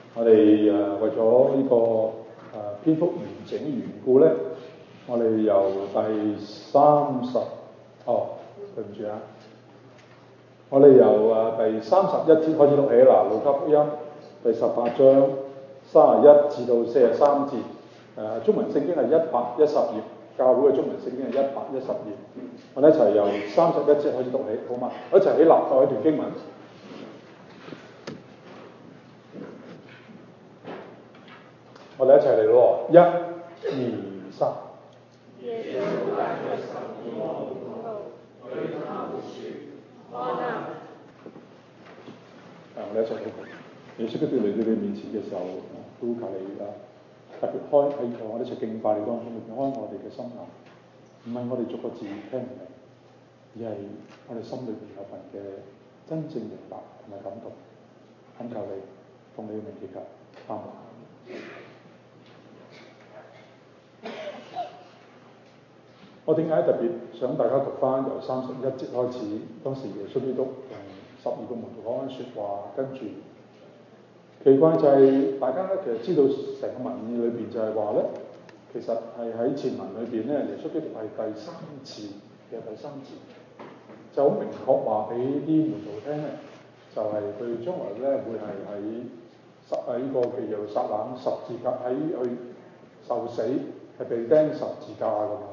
我哋為咗呢個篇幅完整嘅緣故咧，我哋由第30對唔住啊，我哋由第31節開始讀起啦，路加福音第18章31至到43節，中文聖經係110頁，教會嘅中文聖經係110頁，我哋一齊由31節開始讀起，好嘛？我一齊起立讀一段經文。我哋一齊嚟咯，1、2、3。耶穌帶着12門徒對他們說：看啊！我哋一齊禱告。耶穌基督嚟到你面前嘅時候，都求你特別開喺我哋一齊敬拜你當中，開我哋嘅心眼，唔係我哋逐個字聽唔明，而係我哋心裏邊有份嘅真正明白同埋感動。懇求你奉你嘅名祈求，阿們。我點解特別想大家讀翻由31節開始，當時耶穌基督同12個門徒講緊説話，跟住奇怪就係大家咧，其實知道成個文意裏邊就係話咧，其實係喺前文裏邊咧，耶穌基督係第三次，就好明確話俾啲門徒聽咧，就係佢將來咧會係喺呢個嘅耶路撒冷十字架喺去受死，係被釘十字架㗎嘛。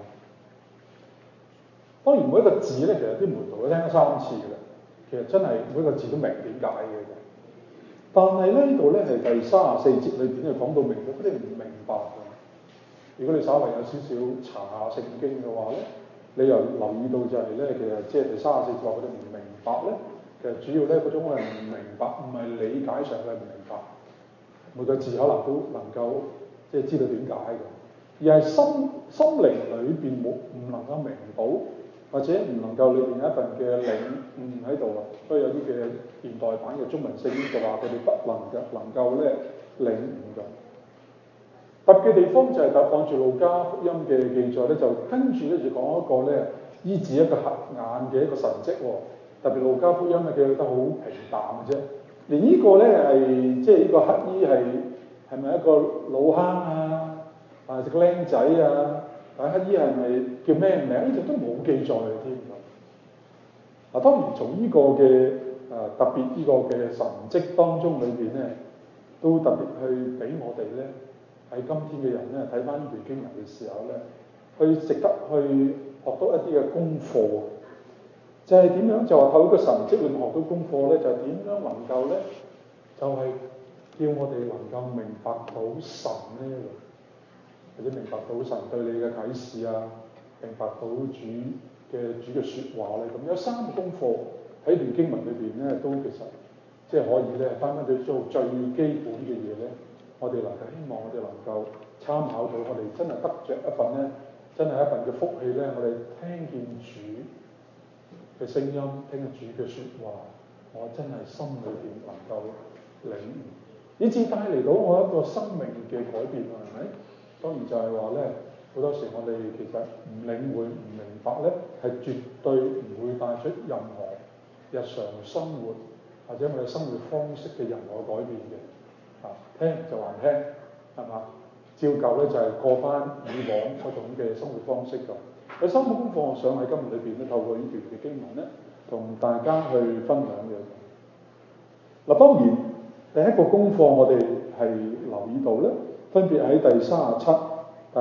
當然每一個字咧，其實啲門徒都聽咗3次嘅啦，其實真係每一個字都明點解嘅。但係咧呢度咧係第34節裏邊咧講到明咗，佢哋唔明白嘅。如果你稍為有少少查下聖經嘅話咧，你又留意到就係咧，其實即係第34節話佢哋唔明白咧，其實主要咧嗰種係唔明白，唔係理解上嘅唔明白。每個字可能都能夠即係知道點解嘅，而係心靈裏邊唔能夠明到。或者唔能夠裏邊有一份嘅領悟喺度啊，所以有啲嘅現代版嘅中文聖經就話佢哋不能夠咧領悟嘅。特別嘅地方就係按住路加福音嘅記載咧，就跟住咧就講一個咧醫治一個瞎眼嘅一個神蹟喎。特別路加福音咧記得好平淡嘅啫，連呢個咧係即係呢個乞衣係咪一個老坑啊，還是個僆仔啊？但乞衣係咪叫咩名？呢度都冇記載嘅添。嗱，當然從呢個嘅特別呢個嘅神蹟當中裏邊咧，都特別去俾我哋咧喺今天嘅人咧睇翻呢段經文嘅時候咧，去值得去學到一啲嘅功課。就係點樣？就話透過個神蹟裏面學到功課咧，就係點樣能夠咧，就係叫我哋能夠明白到神咧。或者明白到神對你嘅啟示啊，明白到主嘅説話咧，咁有3個功課喺段經文裏邊咧，都其實即係可以咧翻去做最基本嘅嘢咧，我哋能夠希望我哋能夠參考到，我哋真係得着一份咧，真係一份嘅福氣咧，我哋聽見主嘅聲音，聽見主嘅説話，我真係心裏邊能夠領悟，以至帶嚟到我一個生命嘅改變啊，係咪？當然就係話咧，好多時我哋其實唔領會、唔明白咧，係絕對唔會帶出任何日常生活或者我哋生活方式嘅任何改變嘅。聽就還聽，係嘛？照舊咧就係過翻以往嗰種嘅生活方式㗎。有3個功課，我想喺今日裏邊咧，透過呢段嘅經文咧，同大家去分享嘅。嗱，當然第一個功課我哋係留意到咧。分別喺第37、第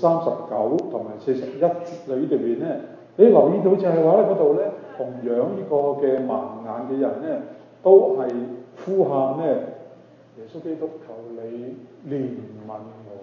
39同埋41節裏邊咧，你留意到就係話咧嗰度咧，同樣呢個嘅盲眼嘅人咧，都係呼喊咧，耶穌基督求你憐憫我。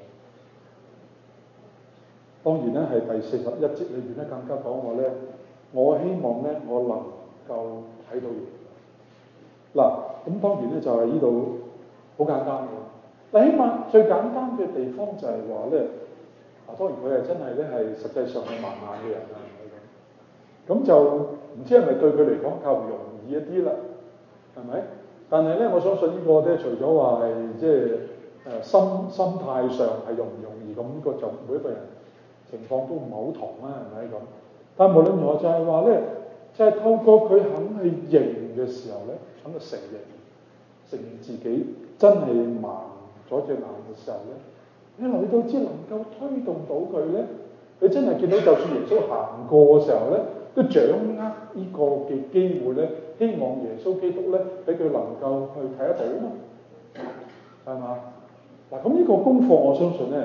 當然咧係第41節裏邊咧更加講話咧，我希望咧我能夠睇到嘢。嗱，咁當然咧就係呢度好簡單嘅。但起碼最簡單嘅地方就係話咧，當然佢係真係咧係實際上係盲眼嘅人啦，咁就唔知係咪對佢嚟講較容易一啲啦，係咪？但係咧，我相信呢個咧，除咗話係即係心態上係容唔容易咁，呢個就每一個人情況都唔係好同啦，係咪咁？但係無論如何就係話咧，就係透過佢肯去認嘅時候咧，肯去承認。 承認自己真係盲咗隻眼嘅時候咧，你留意到只能夠推動到佢咧，你真係見到就算耶穌行過嘅時候咧，都掌握呢個嘅機會咧，希望耶穌基督咧俾佢能夠去睇得到啊嘛，係嘛？嗱，咁呢個功課我相信咧，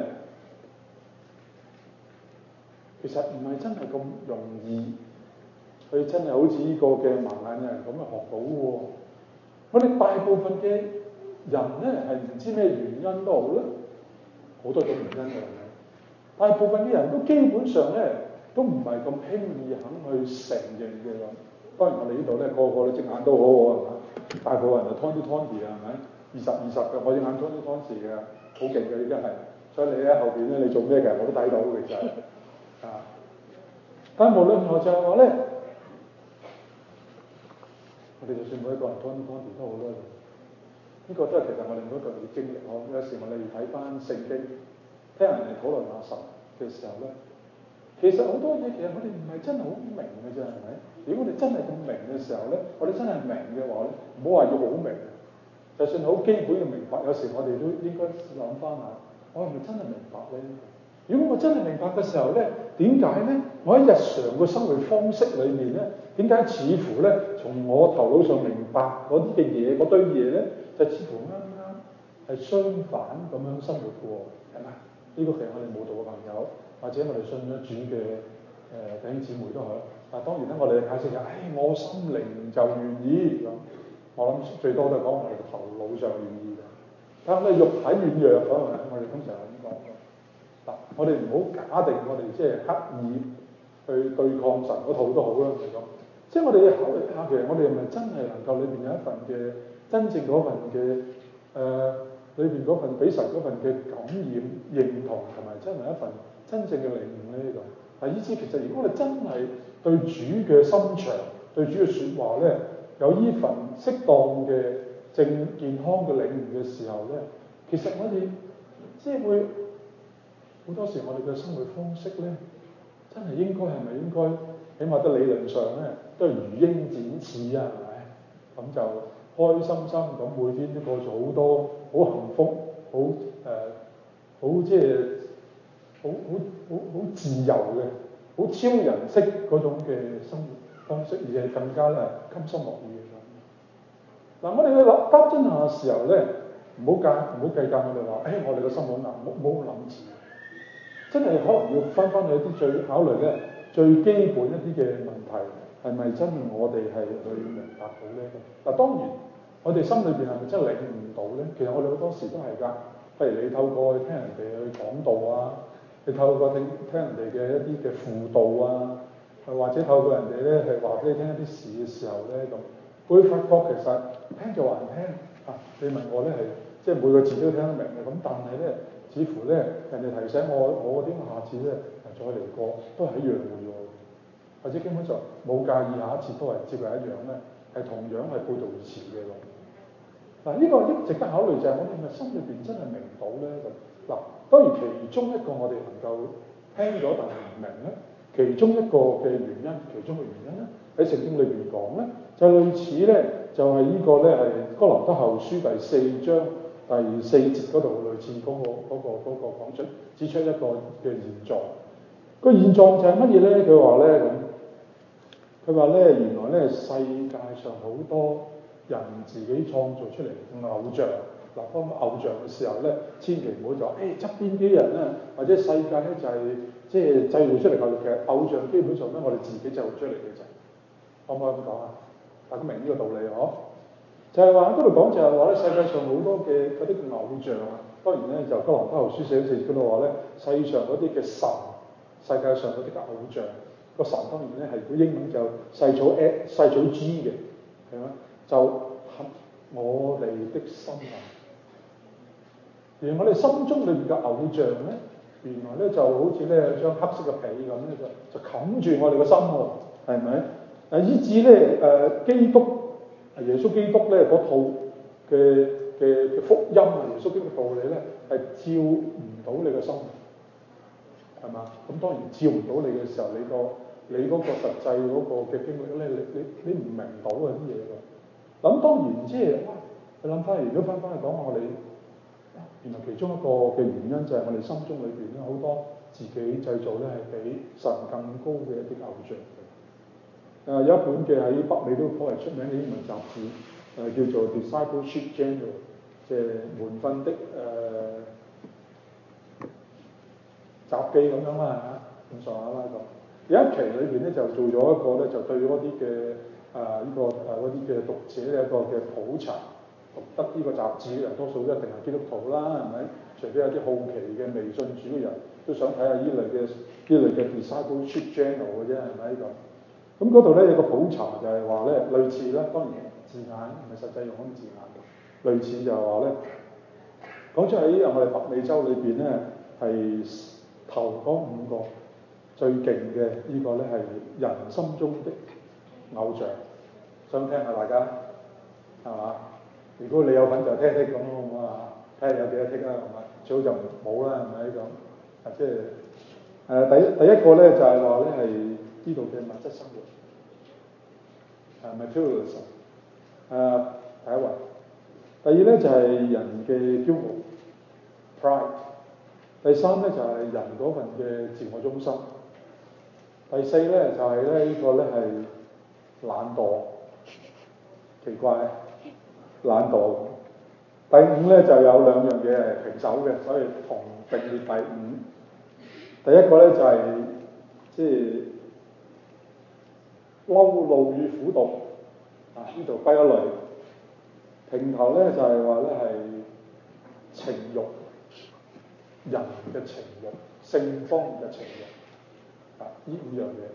其實唔係真係咁容易，佢真係好似呢個嘅盲眼嘅人咁去學到喎。我哋大部分嘅人咧係唔知咩原因都好啦，好多種原因嘅。大部分嘅人都基本上咧都唔係咁輕易肯去承認嘅咁。當然我哋呢度咧個個隻眼都好好係嘛，大部分人就 Tony 啊係咪？20嘅，我隻眼 Tony 嘅，好勁嘅已經係。所以你喺後邊咧你做咩嘅我都睇到嘅其實啊。但無論如何就係話咧，我哋就算每一個人 Tony 都好啦。呢個都係其實我哋每一個人嘅經歷。有時我哋睇翻聖經，聽人哋討論下神嘅時候咧，其實好多嘢其實我哋唔係真係好明嘅啫，係咪？如果我哋真係咁明嘅時候咧，我哋真係明嘅話咧，唔好話要好明，就算好基本嘅明白，有時我哋都應該諗翻下，我係咪真係明白咧？如果我真係明白嘅時候咧，點解咧？我喺日常嘅生活方式裏面咧，點解似乎咧，從我頭腦上明白嗰啲嘅嘢，嗰堆嘢咧，就似乎啱啱係相反咁樣生活嘅喎，係咪？呢個其實我哋冇道嘅朋友，或者我哋信咗主嘅弟兄姊妹都好。但當然咧，我哋嘅解釋就係，我心靈就願意咁。我諗最多都係講我哋嘅頭腦上願意嘅，但係肉體軟弱咁啊，我哋通常係咁講嘅。嗱，我哋唔好假定我哋即係刻意去對抗神嗰套都好啦，嚟講，即係我哋要考慮一下，其實我哋係咪真係能夠裏邊有一份嘅真正嗰份嘅裏邊嗰份俾神嗰份嘅感染、認同同埋真係一份真正嘅領悟咧？呢個以至其實如果我哋真係對主嘅心腸、對主嘅説話咧，有呢份適當嘅健康嘅領悟嘅時候咧，其實我哋即係會好多時我哋嘅生活方式咧，真係應該係咪應該？起碼得理論上咧，都係如鷹展翅啊，係咪？咁就開心心咁每天都過咗好多好幸福、好即係好自由嘅、好超人式嗰種嘅生活方式，而係更加咧甘心樂意嘅咁。嗱，我哋去擔真下嘅時候咧，唔好計較我哋話，我哋個心好硬，冇諗住。真係可能要翻去一啲最考慮咧最基本一啲嘅問題，係咪真我哋係去明白到咧？嗱，當然我哋心裏邊係咪真係領悟到咧？其實我哋好多時都係㗎。譬如你透過去聽人哋去講道啊，你透過聽人哋嘅一啲嘅輔導啊，或者透過人哋咧係話俾你聽一啲事嘅時候咧，咁會發覺其實聽就還聽啊！你問我咧係即係每個字都聽得明嘅，咁但係咧。似乎咧，人哋提醒我點下次咧再嚟過都係一樣嘅喎，或者基本上冇介意下一次都係接佢一樣咧，係同樣係背道而馳嘅喎。嗱，呢個值得考慮就係我哋係咪心裏邊真係明到咧咁？嗱，當然其中一個我哋能夠聽咗但係唔明咧，其中一個嘅原因，其中嘅原因咧喺聖經裏邊講咧，就類似咧就係呢個咧係哥林多後書第4章。第4節嗰度類似嗰個講出指出一個嘅現狀，個現狀就係乜嘢咧？佢話咧咁，佢話咧原來咧世界上好多人自己創造出嚟嘅偶像，嗱，當偶像嘅時候咧，千祈唔好就話側邊啲人咧，或者世界咧就係即係製造出嚟偶像，其實偶像基本上咧我哋自己製造出嚟嘅啫，可唔可以咁講啊？大家明呢個道理嗬？就係話喺嗰度講就係話咧，世界上好多嘅嗰啲偶像啊，當然咧就哥林多後書4章4節嗰度話咧，世上嗰啲嘅神，世界上嗰啲嘅偶像，個神當然咧係個英文就細草 G 嘅，係嘛？就合我哋的心啊！而我哋心中裏邊嘅偶像咧，原來咧就好似咧張黑色嘅被咁咧，就冚住我哋嘅心喎，係咪？以至咧基督。耶穌基督咧嗰套嘅福音啊，耶穌基督嘅道理咧係照唔到你個心，係嘛？咁當然照唔到你嘅時候，你嗰個實際嗰個嘅經歷咧，你唔明到啊啲嘢㗎。咁當然即係佢諗翻，如果翻去講我哋，原來其中一個嘅原因就係我哋心中裏邊咧好多自己製造咧係比神更高嘅一啲偶像嘅。有一本嘅喺北美都頗為出名嘅英文雜誌，叫做 Discipleship Journal， 即係門訓的雜記咁樣啦嚇，咁上下啦咁。有一期裏邊咧就做咗一個咧，就對嗰啲嘅嗰啲嘅讀者嘅一個嘅普查，讀得呢個雜誌嘅人多數都一定係基督徒啦，係咪？除非有啲好奇嘅未信主嘅人都想睇下呢類嘅 Discipleship Journal 嘅啫，係咪咁？咁嗰度咧有個普查就係話咧，類似啦，當然字眼唔係實際用嗰啲字眼嘅，類似就係話咧，講出喺我哋北美洲裏邊咧係頭嗰5個最勁嘅呢個咧係人心中的偶像，想聽下大家係嘛？如果你有份就聽咁咯，好唔好啊？睇下有幾多剔啦，係嘛？最好就冇啦，係咪咁？即係第一個咧就係話咧係呢度嘅物質生活，materialism， 第一位。第二咧就係人嘅驕傲 ，pride。第三咧就係人嗰份嘅自我中心。第四咧就係咧呢個咧係懶惰，奇怪，懶惰。第五咧就有兩樣嘢係平手嘅，所以同並列第五。第一個咧就係即係嬲怒與苦毒，呢度歸一類。平頭咧就係話咧係情慾，人嘅情慾，性方面嘅情慾，呢5樣嘢。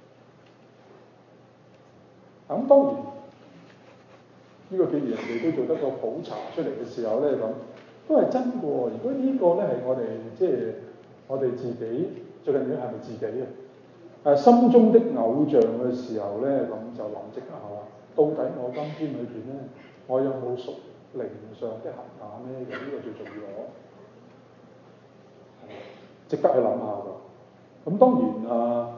咁當然呢個既然人哋都做得個普查出嚟嘅時候咧，咁都係真嘅喎。如果呢個咧係我哋即係我哋自己最近嘅係咪自己啊？心中的偶像嘅時候咧，咁就諗即下啦。到底我今天裏邊咧，我有冇屬靈上的瞎眼咧？咁呢個最重要，值得去諗下㗎。咁當然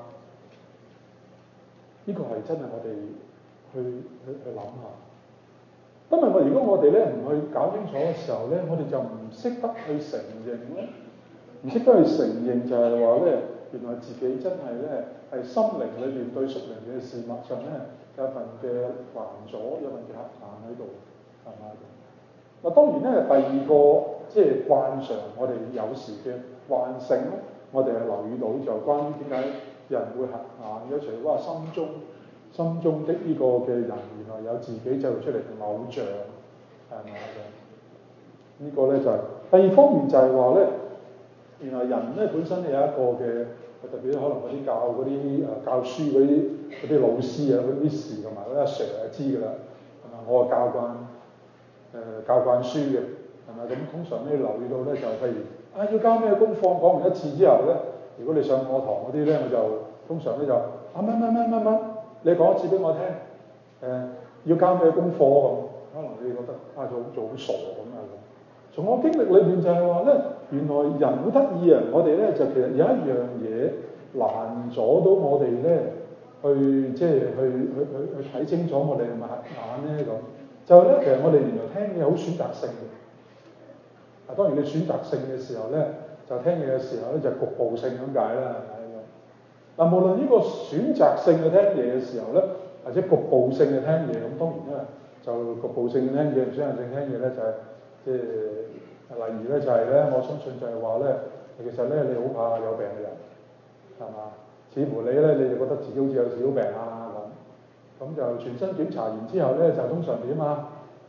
呢個係真係我哋去諗下。因為如果我哋咧唔去搞清楚嘅時候咧，我哋就唔識得去承認咧，唔識得去承認就係話咧，原來自己真係咧係心靈裏邊對屬靈嘅事物上咧有份嘅攔阻，有份嘅瞎眼喺度，係咪？嗱當然咧，第二個即係慣常我哋有時嘅慣性咧，我哋係留意到就關於點解人會瞎眼嘅，除咗話心中的呢個嘅人，原來有自己製造出嚟嘅偶像，係咪嘅？呢個咧就係第二方面就係話咧，原來人咧本身有一個嘅，特別可能嗰啲教書嗰啲老師啊，嗰啲 Miss 同埋嗰啲阿 Sir 就知㗎啦，係咪？我係教慣書嘅，係咪？咁通常咧留意到咧就係譬如要交咩功課，講完一次之後咧，如果你上我堂嗰啲咧，我就通常咧就乜。你講一次俾我聽，要交咩功課咁？可能你覺得做好傻咁啊咁。從我經歷裏邊就係話咧，原來人好得意啊！我哋咧就其實有一樣嘢攔阻到我哋咧去即係去睇清楚我哋係咪瞎眼咧咁。就係咧，其實我哋原來聽嘢好選擇性嘅。當然你選擇性嘅時候咧，就聽嘢嘅時候咧就局部性咁解啦，係咪？嗱，無論呢個選擇性嘅聽嘢嘅時候咧，或者局部性嘅聽嘢，咁當然咧就局部性嘅聽嘢，選擇性聽嘢咧就係即係例如咧就係咧，我相信就係話咧，其實咧你好怕有病嘅人，係嘛？似乎你就覺得自己好似有小病啊咁就全身檢查完之後咧，就通常點啊？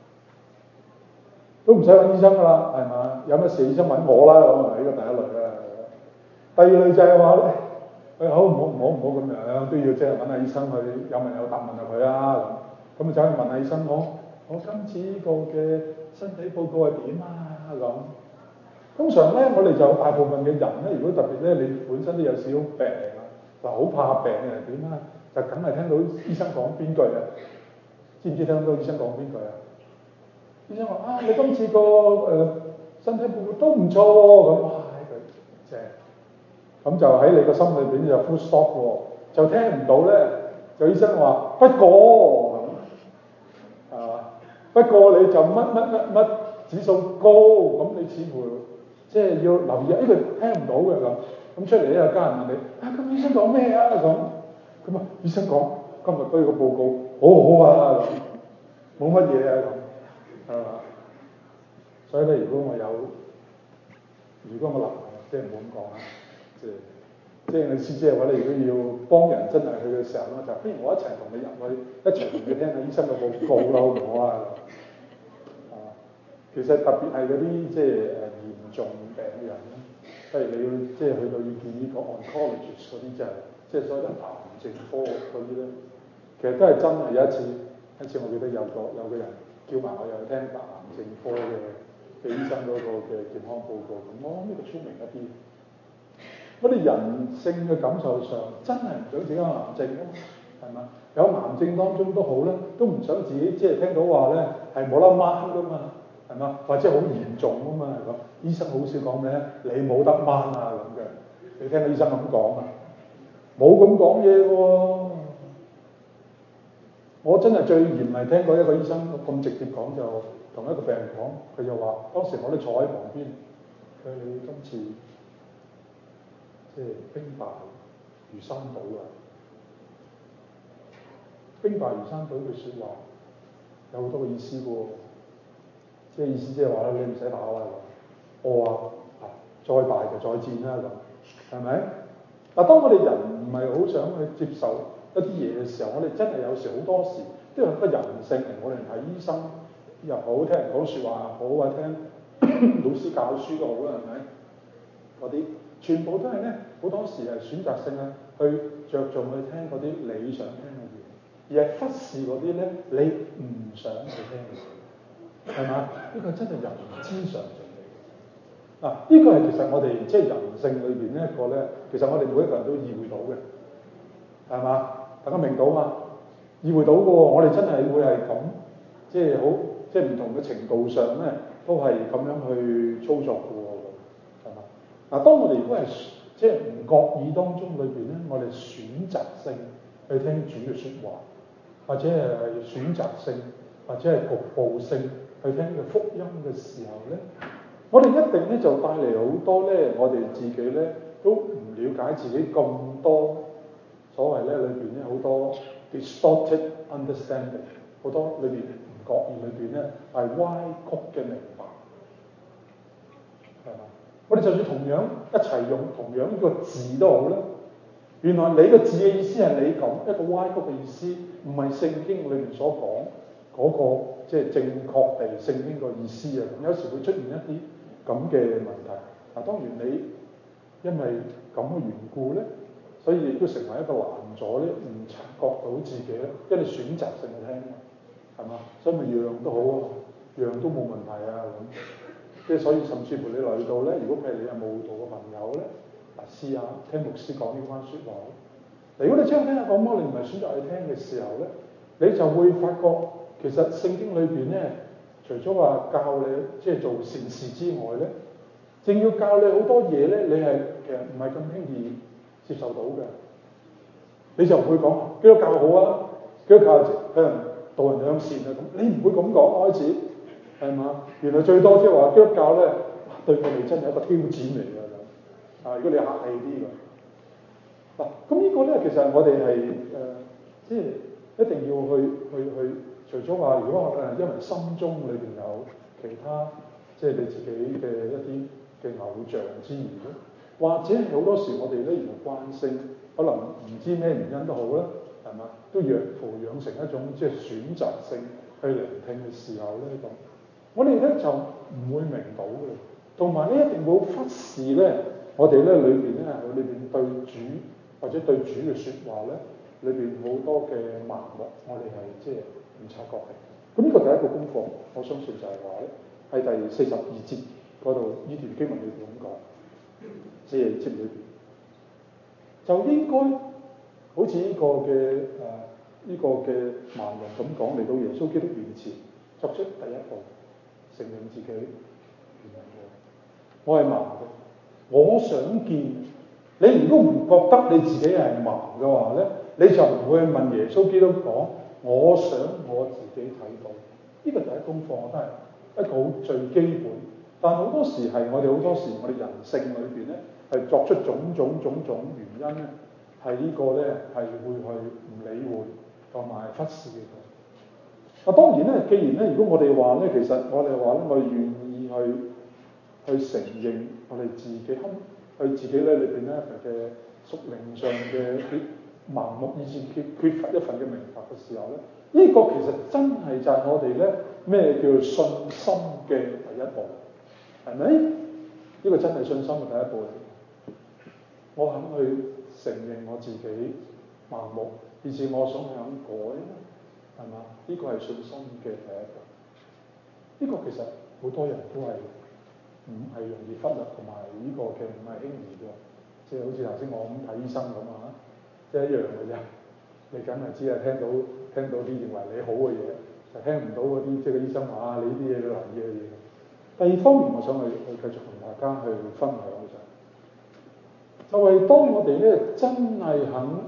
都唔使揾醫生㗎啦，係嘛？有乜事醫生揾我啦咁啊？呢個第一類啦。第二類就係話咧。好唔好咁樣，都要即係揾下醫生去有問有答問下佢啊咁就走去問下醫生我今次呢個嘅身體報告係點啊咁。通常咧我哋就大部分嘅人咧，如果特別咧你本身都有少少病啊，嗱好怕病嘅人點啊，就梗係聽到醫生講邊句啊？知唔知聽到醫生講邊句啊？醫生話你今次個身體報告都唔錯喎咁，哇呢句正。咁就喺你個心裏邊就 full stop 喎，就聽唔到咧。就醫生話不過咁，係嘛？ 不過你就乜指數高，咁你似乎即係要留意，呢個聽唔到嘅咁出嚟咧，有家人問你咁醫生講咩啊咁醫生講今日嗰個報告好啊咁，冇乜嘢啊咁，係嘛？所以咧，如果我能即係唔好咁講啊，即係你意思即係話，你如果要幫人真係去嘅時候咧，就不如我一齊同你入去，一齊同你聽下醫生嘅報告啦，好唔好啊？其實特別係嗰啲即係嚴重病嘅人咧，譬如你要即係去到要見呢個 oncologist 嗰啲，即係所謂嘅癌症科嗰啲咧，其實都係真係。有一次我記得有個人叫埋我入去聽癌症科嘅醫生嗰個嘅健康報告，咁我諗呢個聰明一啲。我哋人性嘅感受上真係唔想自己有癌症㗎嘛，係嘛？有癌症當中都好咧，都唔想自己即係聽到話咧係冇得掹㗎嘛，係嘛？或者好嚴重㗎嘛，係咁。醫生好少講咩，你冇得掹啊咁嘅。你聽個醫生咁講啊，冇咁講嘢喎。我真係最嚴厲聽過一個醫生咁直接講，就同一個病人講，佢就話當時我都坐喺旁邊，佢話你今次即係兵敗如山倒啊！兵敗如山倒句説話有好多個意思嘅喎，即係意思即係話咧，你唔使打啦，我再敗就再戰啦咁，係咪？嗱，當我哋人唔係好想去接受一啲嘢嘅時候，我哋真係有時好多時都有個人性嚟，我哋睇醫生又好，聽人講説話又好，或者聽老師教書都好啦，係咪？嗰啲全部都係咧，好多時係選擇性啊，去着重去聽嗰啲你想聽嘅嘢，而係忽視嗰啲咧你唔想去聽嘅嘢，係嘛？呢個真係人之常情嚟。嗱，呢個係其實我哋即係人性裏邊呢一個咧，其實我哋每一個人都意會到嘅，係嘛？大家明到嘛？意會到嘅喎，我哋真係會係咁，即係好，即係唔同嘅程度上咧，都係咁樣去操作嘅喎，係嘛？嗱，當我哋如果係即係唔覺意當中裏邊咧，我哋選擇性去聽主嘅説話，或者係選擇性，或者係局部性去聽嘅福音嘅時候咧，我哋一定咧就帶嚟好多咧，我哋自己咧都唔了解自己咁多所謂咧裏邊咧好多 distorted understanding， 好多裏邊唔覺意裏邊咧係歪曲嘅明白，係嘛？我哋就算同樣一齊用同樣一個字都好啦，原來你個字嘅意思係你講一個歪曲嘅意思，唔係聖經裏面所講嗰個即係正確地聖經個意思啊！咁有時會出現一啲咁嘅問題。嗱，當然你因為咁嘅緣故咧，所以亦都成為一個難阻咧，唔察覺到自己咧，因為選擇性去聽，係嘛？所以咪樣都好啊，樣都冇問題啊咁。即係所以甚至乎你嚟到咧，如果譬如你係慕道嘅朋友咧，試下聽牧師講呢番説話。如果你將聽下講乜，你唔係選擇去聽嘅時候咧，你就會發覺其實聖經裏邊咧，除咗話教你即係做善事之外咧，正要教你好多嘢咧，你係其實唔係咁輕易接受到嘅。你就唔會講基督教好啊，基督教向人導人向善啊咁，你唔會咁講開始，係嘛？原來最多即係話基督教咧對我哋真係一個挑戰嚟㗎咁。如果你客氣啲㗎。嗱，咁呢個咧其實我哋係即係一定要去，除咗話如果因為心中裏邊有其他即係你自己嘅一啲嘅偶像之餘咧，或者係好多時我哋咧原來慣性，可能唔知咩原因都好啦，係嘛，都培養成一種即係選擇性去聆聽嘅時候咧咁，我哋咧就唔會明到嘅，同埋咧一定會忽視咧我哋咧裏邊咧佢裏邊對主或者對主嘅説話咧，裏邊好多嘅盲目，我哋係即係唔察覺嘅。咁呢個第一個功課，我相信就係話咧，喺第42節嗰度呢段經文裏邊咁講，即係節裏邊就應該好似呢個嘅呢個嘅盲人咁講，嚟到耶穌基督面前作出第一步，承認自己原來我係盲嘅，我想見。你如果唔覺得你自己係盲嘅話咧，你就唔會問耶穌基督講，我想我自己睇到。 呢個第一功課我都係一個好最基本，但好多時係我哋人性裏邊咧係作出種種原因咧，係呢個咧係會去唔理會同埋忽視嘅。當然咧，既然咧，如果我哋話咧，其實我哋話咧，我哋願意去承認我哋自己咧裏邊咧嘅屬靈上嘅啲盲目，以至缺乏一份嘅明白嘅時候咧，呢個其實真係就係我哋咧咩叫信心嘅第一步，係咪？呢個真係信心嘅第一步嚟。我肯去承認我自己盲目，以至我想去肯改，係嘛？呢個係信心嘅第一步。呢個其實好多人都係唔係容易忽略，同埋呢個嘅唔係輕易嘅，即係好似頭先我咁睇醫生咁啊，即係一樣嘅啫。你梗係知啊，聽到啲認為你好嘅嘢，就聽唔到嗰啲即係個醫生話你呢啲嘢嘅難嘅嘢。第二方面，我想去繼續同大家去分享嘅就係當我哋咧真係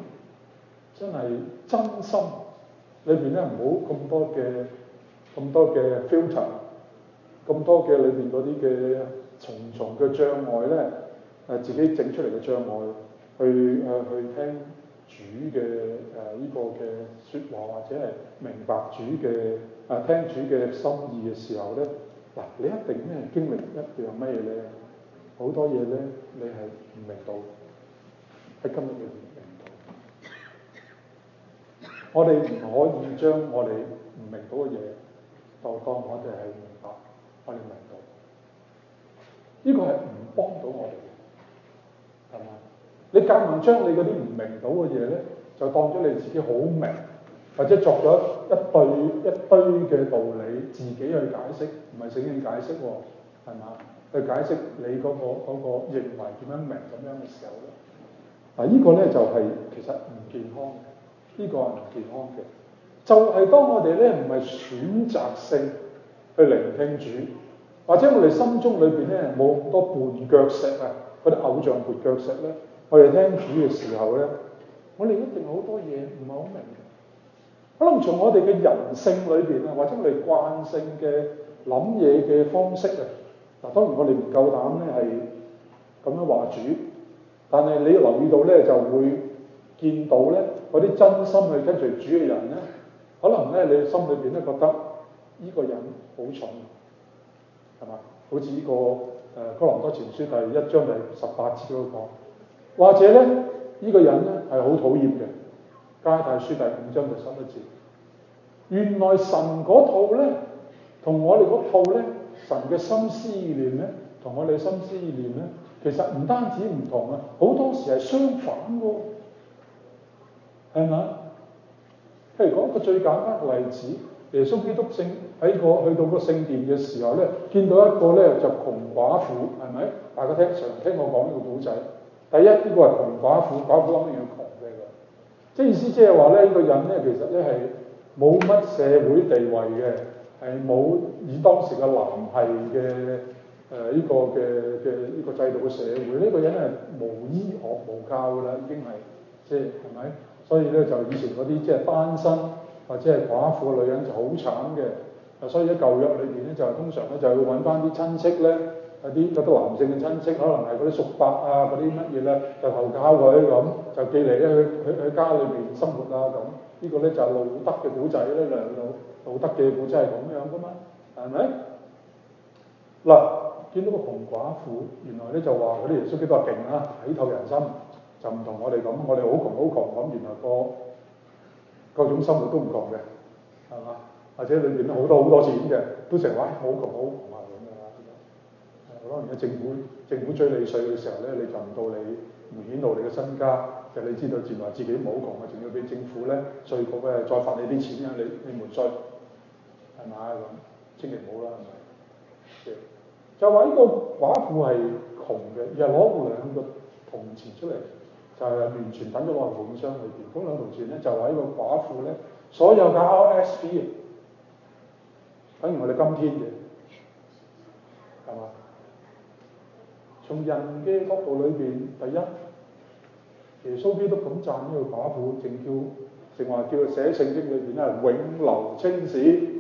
真心裏邊咧唔好咁多嘅 filter， 咁多嘅裏邊嗰啲嘅重嘅障礙咧，自己整出嚟嘅障礙，去聽主嘅呢個嘅説話，或者係明白主嘅聽主嘅心意嘅時候咧，嗱你一定咧經歷一樣咩咧？好多嘢咧你係唔明到，喺今日裏邊明到。我哋唔可以將我哋唔明到嘅嘢，就當我哋係明白，我哋明到。呢個係唔幫到我哋嘅，係嘛？你夾硬將你嗰啲唔明到嘅嘢咧，就當咗你自己好明，或者作咗一堆嘅道理，自己去解釋，唔係聖經解釋喎，係嘛？去解釋你嗰個認為點樣明咁樣嘅時候咧，嗱呢個咧就係其實唔健康嘅，呢個係唔健康嘅。就係當我哋咧唔係選擇性去聆聽主，或者我哋心中裏邊咧冇咁多絆腳石啊，嗰啲偶像絆腳石咧，我哋聽主嘅時候咧，我哋一定好多嘢唔係好明嘅。可能從我哋嘅人性裏邊啊，或者我哋慣性嘅諗嘢嘅方式啊，嗱當然我哋唔夠膽咧係咁樣話主，但係你要留意到咧，就會見到咧嗰啲真心去跟隨主嘅人咧，可能咧你心裏邊咧覺得呢個人好蠢，係嘛？好似呢個哥林多前書第1章第18節嗰度講，或者咧呢個人咧係好討厭嘅。加拉太書第5章第11節，原來神嗰套咧，同我哋嗰套咧，神嘅心思意念咧，同我哋心思意念咧，其實唔單止唔同啊，好多時係相反喎，係嘛？譬如講一個最簡單嘅例子，耶穌基督去到個聖殿嘅時候咧，見到一個咧就窮寡婦，係咪？大家常聽我講呢個古仔。第一，呢個係窮寡婦，寡婦肯定要窮嘅。即係意思即係話咧，呢個人咧其實咧係冇乜社會地位嘅，係冇以當時嘅男系嘅呢個制度嘅社會，呢個人係無醫學無教㗎啦，已經係係咪？所以咧就以前嗰啲即係單身或者係寡婦嘅女人就好慘嘅，所以喺舊約裏邊咧就通常咧就要揾翻啲親戚咧。有啲男性嘅親戚，可能係嗰啲叔伯啊，嗰啲乜嘢咧，就投靠佢咁，就寄嚟咧去家裏邊生活啊咁。呢個咧就係路德嘅古仔咧，路德嘅古仔係咁樣噶嘛，係咪？嗱，見到個窮寡婦，原來咧就話嗰啲耶穌基督話勁啊，睇透人心，就唔同我哋咁，我哋好窮咁，原來各種生活都唔同嘅，係嘛？或者裏邊好多錢嘅，都成日話好窮啊咁樣。可能而家政府追你稅嘅時候咧，你就唔到你唔顯露你嘅身家，就你知道原來自己冇窮啊，仲要俾政府咧稅局咧再罰你啲錢啊，你瞞稅係咪咁？千祈唔好啦，係咪？就話呢個寡婦係窮嘅，又攞2個銅錢出嚟，就係完全等咗落去本箱裏邊。嗰2銅錢咧就話呢個寡婦咧所有嘅 RSP 等於我哋今天嘅，係嘛？從人嘅角度裏邊，第一，耶穌基督咁讚呢個寡婦，淨話叫佢寫聖經裏邊咧永流青史，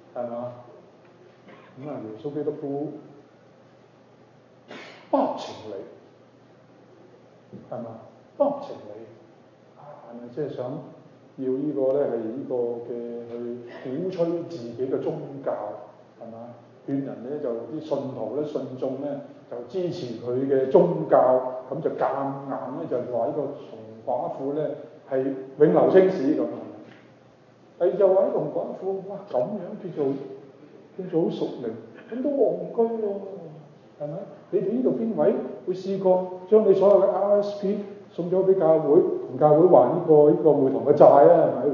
係嘛？咁啊，耶穌基督都不情理，係嘛？不情理係咪即係想要呢個咧係呢個嘅去鼓吹自己嘅宗教係嘛？勸人咧就啲信徒咧信眾咧就支持佢嘅宗教，咁就夾硬咧就話呢個窮寡婦咧係永流青史咁啊！又話呢個窮寡婦哇咁樣叫做好屬靈，咁都戇居喎，係咪？你哋呢度邊位會試過將你所有嘅 RSP 送咗俾教會，同教會還呢個會堂嘅債啊？係咪呢個？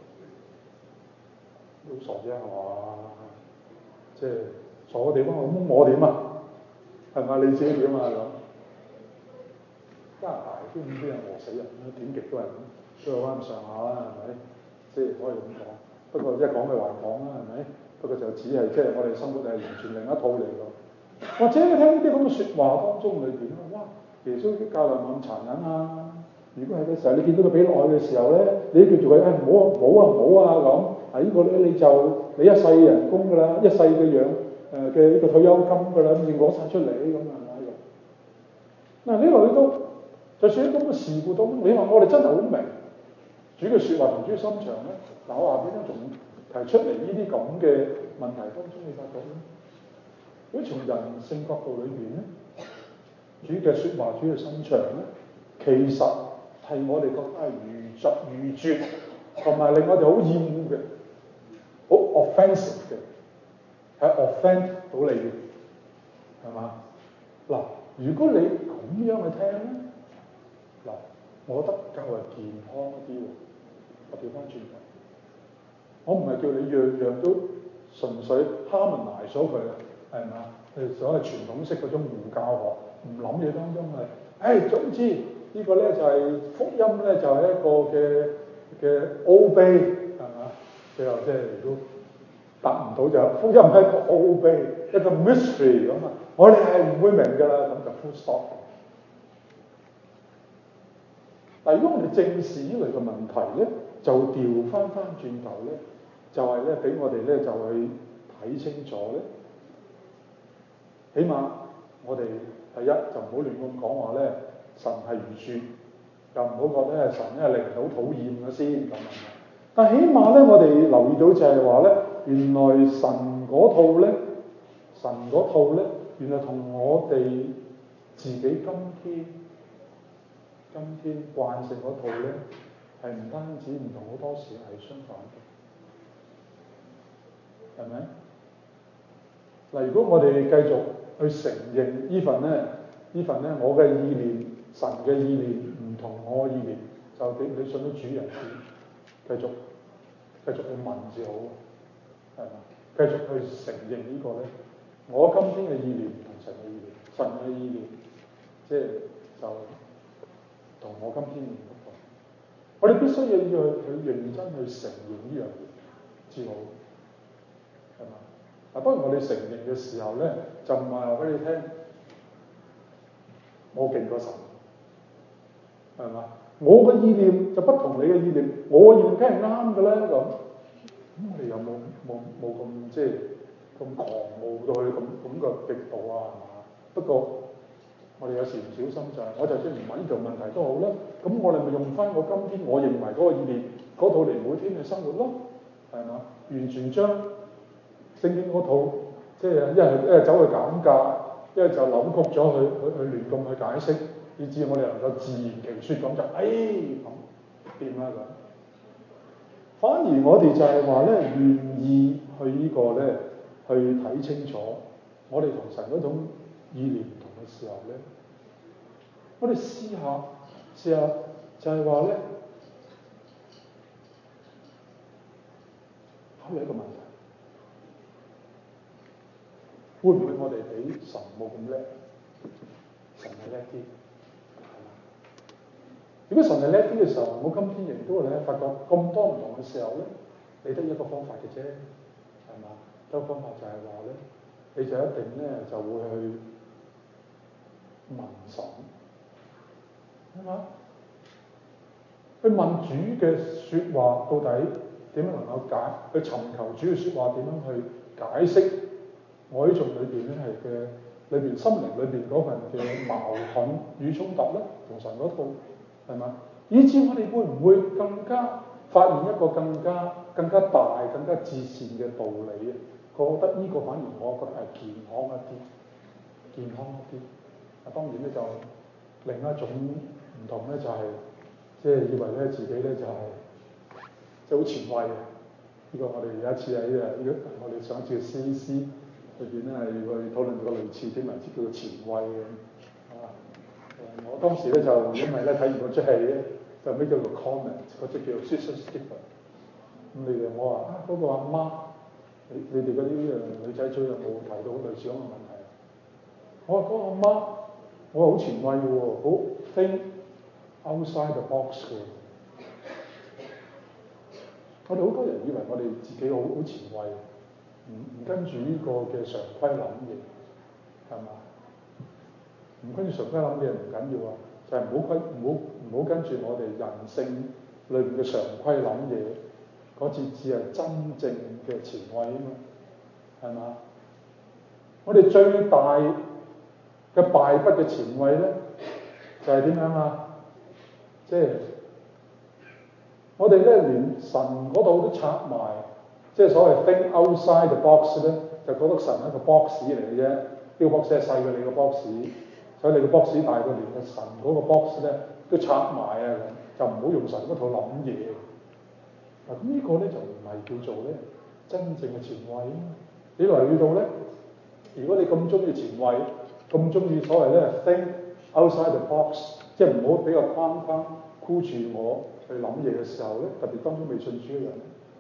好傻啫係嘛？即係傻嘅地方，咁我點啊？係咪你自己點啊？咁加拿大都唔知人餓死人啦，點極都係咁，都有翻咁上下啦，係咪？即係可以咁講。不過即係講嘅還講啦，係咪？不過就只係即係我哋生活係完全另一套嚟㗎。或者你聽呢啲咁嘅説話當中裏邊哇！耶穌教人冇咁殘忍啊！如果係嘅時候，你見到佢俾落去嘅時候咧，你都叫住佢唔好啊咁。啊呢個咧你一世嘅人工㗎啦，一世嘅嘅呢個退休金㗎啦，咁你攞晒出嚟咁啊係咪？嗱呢個你都就算喺咁嘅事故當中，你話我哋真係好明主嘅説話同主嘅心腸咧。嗱我話俾你聽，仲提出嚟呢啲咁嘅問題當中，你發覺咧？如果從人性角度裏邊咧，主嘅説話、主嘅心腸咧，其實係我哋覺得係愚拙，同埋令我哋好厭惡嘅，好 offensive 嘅，係 offend 到你嘅，係嘛？嗱，如果你咁樣去聽咧，嗱，我覺得較為健康一啲喎。我調翻轉頭，我唔係叫你樣樣都純粹 harmonize 咗佢啊，係嘛？所謂傳統式嗰種護教學，唔諗嘢當中係，總之呢個咧就係福音咧就係一個嘅 obey 係嘛？最後即係如果達唔到就福音係一個 obey 一個 mystery 咁啊，我哋係唔會明㗎啦，咁就 full stop。但如果我哋正視呢類嘅問題咧，就調翻轉頭咧，就係咧俾我哋咧就去睇清楚咧。起碼我哋第一就唔好亂咁講話咧，神係愚拙，又唔好覺得神咧令人好討厭嘅先咁樣。但起碼咧，我哋留意到就係話咧，原來神嗰套咧，原來同我哋自己今天慣性嗰套咧，係唔單止唔同，好多時係相反嘅，係咪？嗱，如果我哋繼續去承認呢份咧，我嘅意念，神嘅意念唔同我嘅意念，就俾你信咗主人先，繼續去問就好，係嘛？繼續去承認呢個咧，我今天嘅意念唔同神嘅意念，神嘅意念即係就同我今天唔同。我哋必須要去認真去承認呢樣嘢，至好，係嘛？嗱，當然我哋承認嘅時候咧，就唔係話俾你聽，我勁過神，係嘛？我嘅意念就不同你嘅意念，我嘅意念梗係啱嘅啦咁。咁我哋有冇咁即係咁狂傲到去咁嘅極度啊？係嘛？不過我哋有時唔小心就係，我就算唔問呢條問題都好啦。咁我哋咪用翻我今天我認為嗰個意念嗰套嚟每天嘅生活咯，係嘛？完全將聖經嗰套即係一係走去減價，一係就扭曲咗去亂咁去解釋，以致我哋能夠自圓其説咁就咁掂啦咁。反而我哋就係話咧，願意去呢個咧，去睇清楚我哋同神嗰種意念唔同嘅時候咧，我哋試下就係話咧，考慮一個問題，會唔會我哋比神冇咁叻？神係叻啲，係嘛？如果神係叻啲嘅時候，我今天亦都咧發覺咁多唔同嘅時候咧，你得一個方法嘅啫，係嘛？一個方法就係話咧，你就一定咧就會去問神，係嘛？去問主嘅説話到底點樣能夠去尋求主嘅説話，點樣去解釋我呢種裏邊咧係嘅裏邊心靈裏邊嗰份嘅矛盾與衝突咧，同神嗰套係嘛？以至我哋會唔會更加發現一個更加大、更加至善嘅道理啊？我覺得呢個反而我覺得係健康一啲，健康一啲。啊，當然咧就另一種唔同咧，就係即係以為咧自己咧就係即係好前衛嘅。呢個我哋有一次喺我哋上一次嘅 CAC 裏邊咧係去討論過類似點為之叫做前衛嘅啊。我當時咧就因為咧睇完嗰出戲咧，就咩叫做 comment 嗰出叫做 Sister Skipper。咁你哋我話啊嗰個阿媽，你哋嗰啲女仔組有冇提到類似咁嘅問題？我話嗰個阿媽，我話好前衛嘅喎，好 think outside the box 嘅。我哋好多人以為我哋自己好前衛，唔跟住呢個嘅常規諗嘢，係嘛？唔跟住常規諗嘢唔緊要啊，就係唔好跟住我哋人性裏邊嘅常規諗嘢，嗰次至係真正嘅前衛啊嘛，係嘛？我哋最大嘅敗筆嘅前衛咧，就係點樣啊？即係我哋咧連神嗰度都拆埋，即係所謂 think outside the box 咧，就覺得神係一個 box 嚟嘅啫。呢個 box 係細過你個 box，所以你個 box 大過連個神嗰個 box 咧都拆埋啊！就唔好用神嗰套諗嘢。嗱，咁呢個咧就唔係叫做咧真正嘅前衛啊！你嚟到咧，如果你咁中意前衛，咁中意所謂咧 think outside the box， 即係唔好俾個框框箍住我去諗嘢嘅時候咧，特別當中未信主嘅人，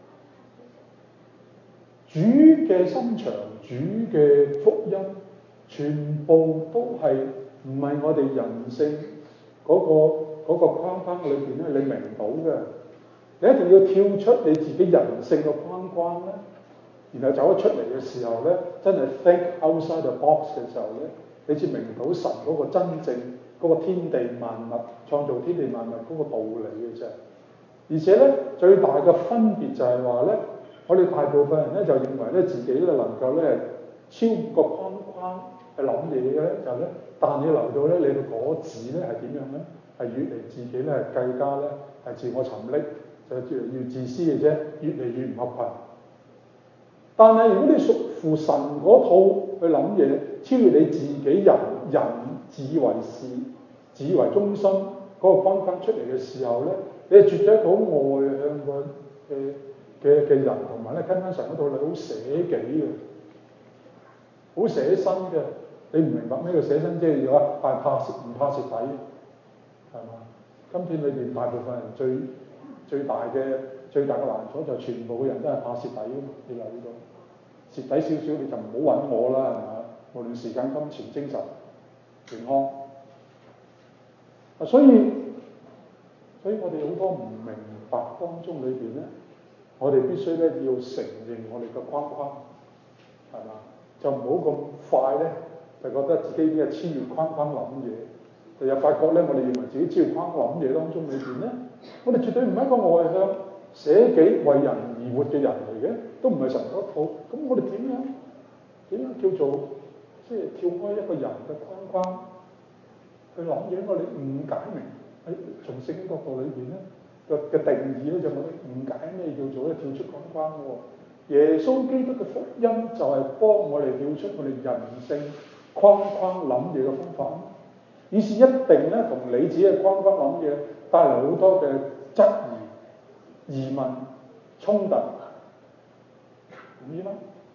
主嘅心腸、主嘅福音，全部都係唔係我哋人性嗰個框框裏邊咧，你明到嘅。你一定要跳出你自己人性嘅框框咧，然後走咗出嚟嘅時候咧，真係 think outside the box 嘅時候咧，你先明到神嗰個真正嗰個天地萬物創造天地萬物嗰個道理嘅啫。而且咧，最大嘅分別就係話咧，我哋大部分人咧就認為咧自己咧能夠咧超過框框去諗嘢嘅咧，就咧，但你留到咧你個果子咧係點樣咧？係越嚟自己咧更加咧係自我沉溺，就越嚟越自私嘅啫，越嚟越唔合群。但係如果你屬乎神嗰套去諗嘢，超越你自己人自以為是、自以為中心嗰個框框出嚟嘅時候咧，你係絕對一個好外向嘅人，同埋咧跟翻神嗰套你好捨己嘅，好捨身嘅。你唔明白咩叫捨身？即係話但係唔怕蝕底，係嘛？今天裏邊大部分人最大嘅難處就全部嘅人都係怕蝕底嘅嘛。你留意到蝕底少少你就唔好揾我啦，係嘛？無論時間、金錢、精神、健康啊，所以我哋好多唔明白當中裏邊咧，我哋必須咧要承認我哋嘅框框，係嘛？就唔好咁快咧就覺得自己已經係超越框框諗嘢。就又發覺咧，我哋認為自己超越框框諗嘢當中裏邊咧，我哋絕對唔係一個外向捨己為人而活嘅人嚟嘅，都唔係神嗰套。咁我哋點樣叫做即係跳開一個人嘅框框去諗嘢？我哋誤解明喺從聖經角度裏邊咧嘅定義咧，就我哋誤解咩叫做咧跳出框框喎。耶穌基督嘅福音就係幫我哋跳出我哋人性框框諗嘢嘅方法。於是一定咧同你自己嘅框框諗嘢帶來好多嘅質疑、疑問、衝突，唔知咩？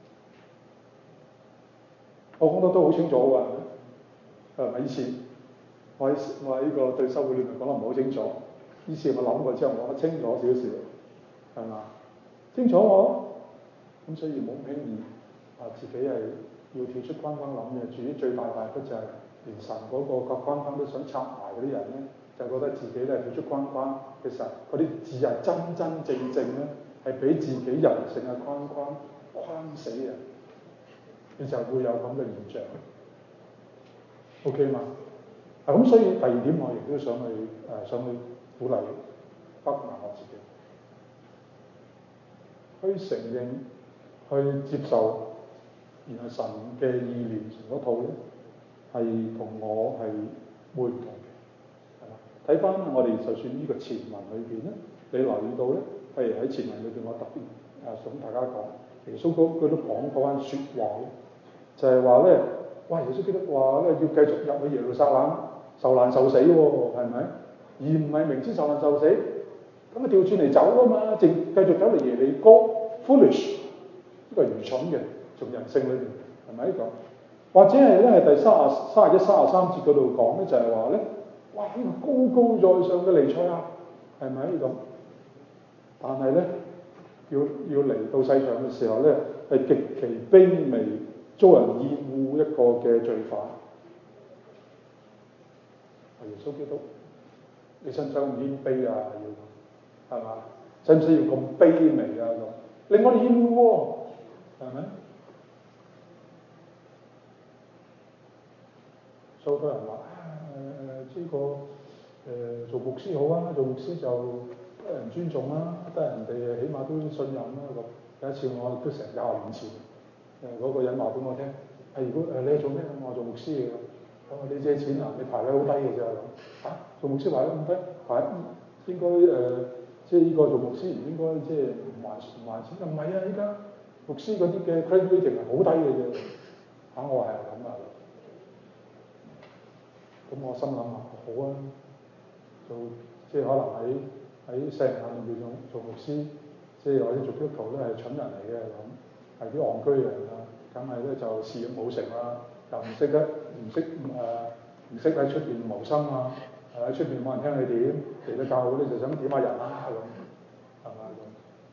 我講得都好清楚㗎，係咪？以前我喺呢個對修會裏面講得唔係好清楚，於是我諗過之後，我清楚少少，係嘛？清楚我咁，所以冇咁輕易話自己係要跳出框框諗嘢。至於最大敗筆就係連神嗰個框框都想拆埋嗰啲人咧，就覺得自己咧跳出框框，其實嗰啲字係真正咧係俾自己人性嘅框框框死人，你就會有咁嘅現象。OK 嘛？咁所以第二點我亦都想去鼓勵，包括埋我自己。 去承認、去接受，然後神嘅意念嗰套咧，係同我係會唔同嘅，係嘛？睇翻我哋就算呢個前文裏邊咧，你留意到咧，譬如喺前文裏邊，我特別想大家講，耶穌佢都講嗰番説話咧，就係話咧，哇！耶穌基督話咧要繼續入去耶路撒冷受難受死喎，係咪？而唔係明知受難受死，咁啊調轉嚟走啊嘛，淨繼續走嚟耶利哥 ，foolish， 呢個係愚蠢嘅，從人性裏邊係咪咁？或者係咧第31、33節嗰度講咧，就係話咧，哇！呢個高高在上嘅彌賽亞係咪咁？但係咧，要嚟到世上嘅時候咧，係極其卑微、遭人厭惡一個嘅罪犯。耶穌基督，你使唔使咁謙卑啊？要係嘛？使唔使要咁卑微啊？咁令我哋厭惡喎，係咪？所以好多人話呢個做牧師好啊，做牧師就得人尊重啦，得人哋起碼都信任啦。咁有一次我都成20年前，嗰個人話俾我聽，如果你係做咩？我做牧師嘅。我話你借錢啊？你排位好低嘅啫咁。做牧師排得咁低，應該即係呢個做牧師唔應該即係唔還錢。唔係啊，依家牧師嗰啲嘅 credit rating 係好低嘅啫。我話係咁啊。咁我心諗好啊，即係可能喺世人眼裏邊做牧師，即係或者做基督徒咧係蠢人嚟嘅咁，係啲戇居人啊，梗係咧就事業冇成啦，又唔識喺出邊謀生啊，喺出邊冇人聽你點，嚟到教會咧就想點下人啦咁，係咪咁？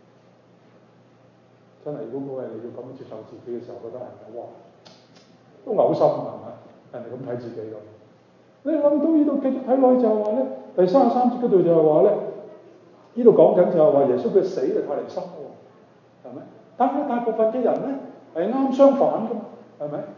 真係如果嗰日你要咁樣接受自己嘅時候，覺得係咪哇都嘔心係咪？人哋咁睇自己咁。你諗到呢度繼續睇落去就係話咧，第33節嗰度就係話咧，呢度講緊就係話耶穌嘅死係太離心喎，係咪？但係大部分嘅人咧係啱相反㗎嘛，係咪？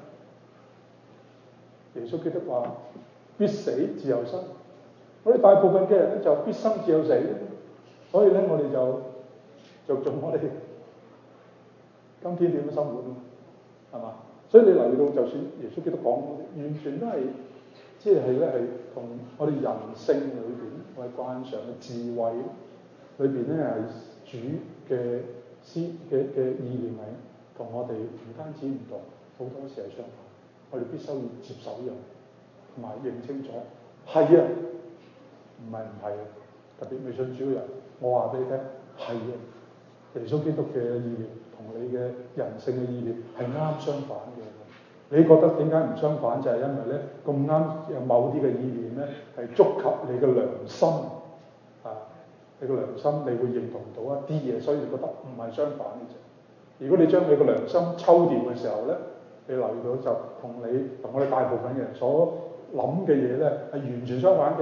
耶穌基督話必死自有生，我哋大部分嘅人咧就必生自有死，所以咧我哋就着重我哋今天點樣生活咯，係嘛？所以你留意到，就算耶穌基督講，完全都係。即係咧，係同我哋人性裏邊，我哋慣常嘅智慧裏邊咧，係主嘅意念係同我哋唔單止唔同，好多時係相反。我哋必須要接受呢樣，同埋認清楚係啊，唔係啊。特別未信主嘅人，我話俾你聽係啊，耶穌基督嘅意念同你嘅人性嘅意念係啱相反嘅。你覺得點解唔相反？就係因為咧咁啱有某啲嘅意念咧係觸及你嘅良心啊！你嘅良心，你會認同到一啲嘢，所以你覺得唔係相反嘅啫。如果你將你嘅良心抽掉嘅時候咧，你留意到就同我哋大部分嘅人所諗嘅嘢咧係完全相反嘅。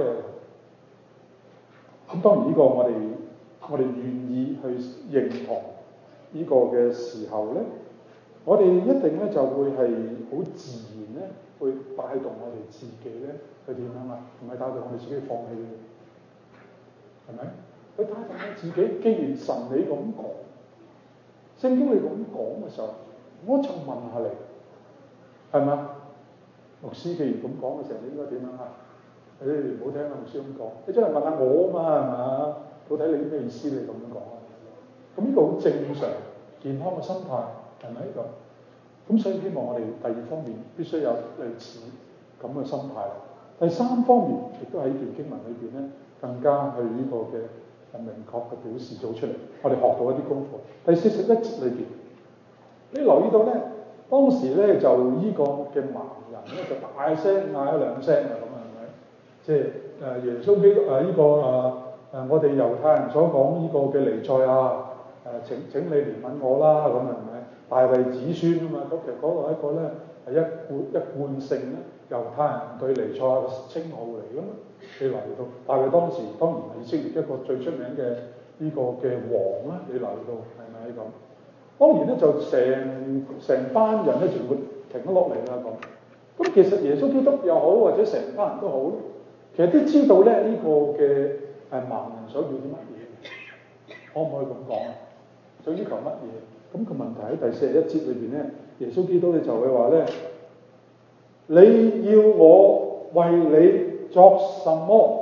咁當然呢個我哋願意去認同呢個嘅時候咧。我哋一定咧就會係好自然咧，會帶動我哋自己咧去點樣啊？唔係帶動我哋自己放棄嘅，係咪？去帶動我自己。既然神你咁講，聖經你咁講嘅時候，我就問下你，係咪？牧師既然咁講嘅時候，你應該點樣啊？唔好聽啊，牧師咁講，你真係問下我啊嘛，係嘛？到底你咩意思？你咁樣講啊？咁呢個好正常、健康嘅心態，係咪咁？咁所以希望我哋第二方面必須有類似咁嘅心態。第三方面亦都喺段經文裏邊咧，更加去呢個嘅明確嘅表示做出嚟。我哋學到一啲功課。第41節裏邊，你留意到咧，當時咧就呢個嘅盲人咧就大聲嗌咗2聲啊，咁啊係咪？即係耶穌基督我哋猶太人所講呢個嘅彌賽亞請你憐憫我啦，咁係咪？大衛子孫啊嘛，咁其實嗰個係一個咧係一貫性咧猶太人對彌賽亞嘅稱號嚟嘅嘛。你留意到大衛當時當然係以色列一個最出名嘅呢個嘅王啦。你留意到係咪咁？當然咧就成班人咧全部停咗落嚟啦咁。咁其實耶穌基督又好，或者成班人都好，其實都知道咧呢個嘅盲人想要啲乜嘢，可唔可以咁講啊？ 想要求乜嘢？咁個問題喺第41節裏邊咧，耶穌基督咧就會話咧：你要我為你作什麼？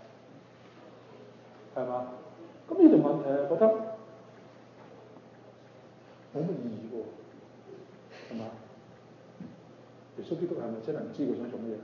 係嘛？咁呢條問題係覺得冇乜意義喎，係嘛？耶穌基督係咪真係唔知佢想做乜嘢？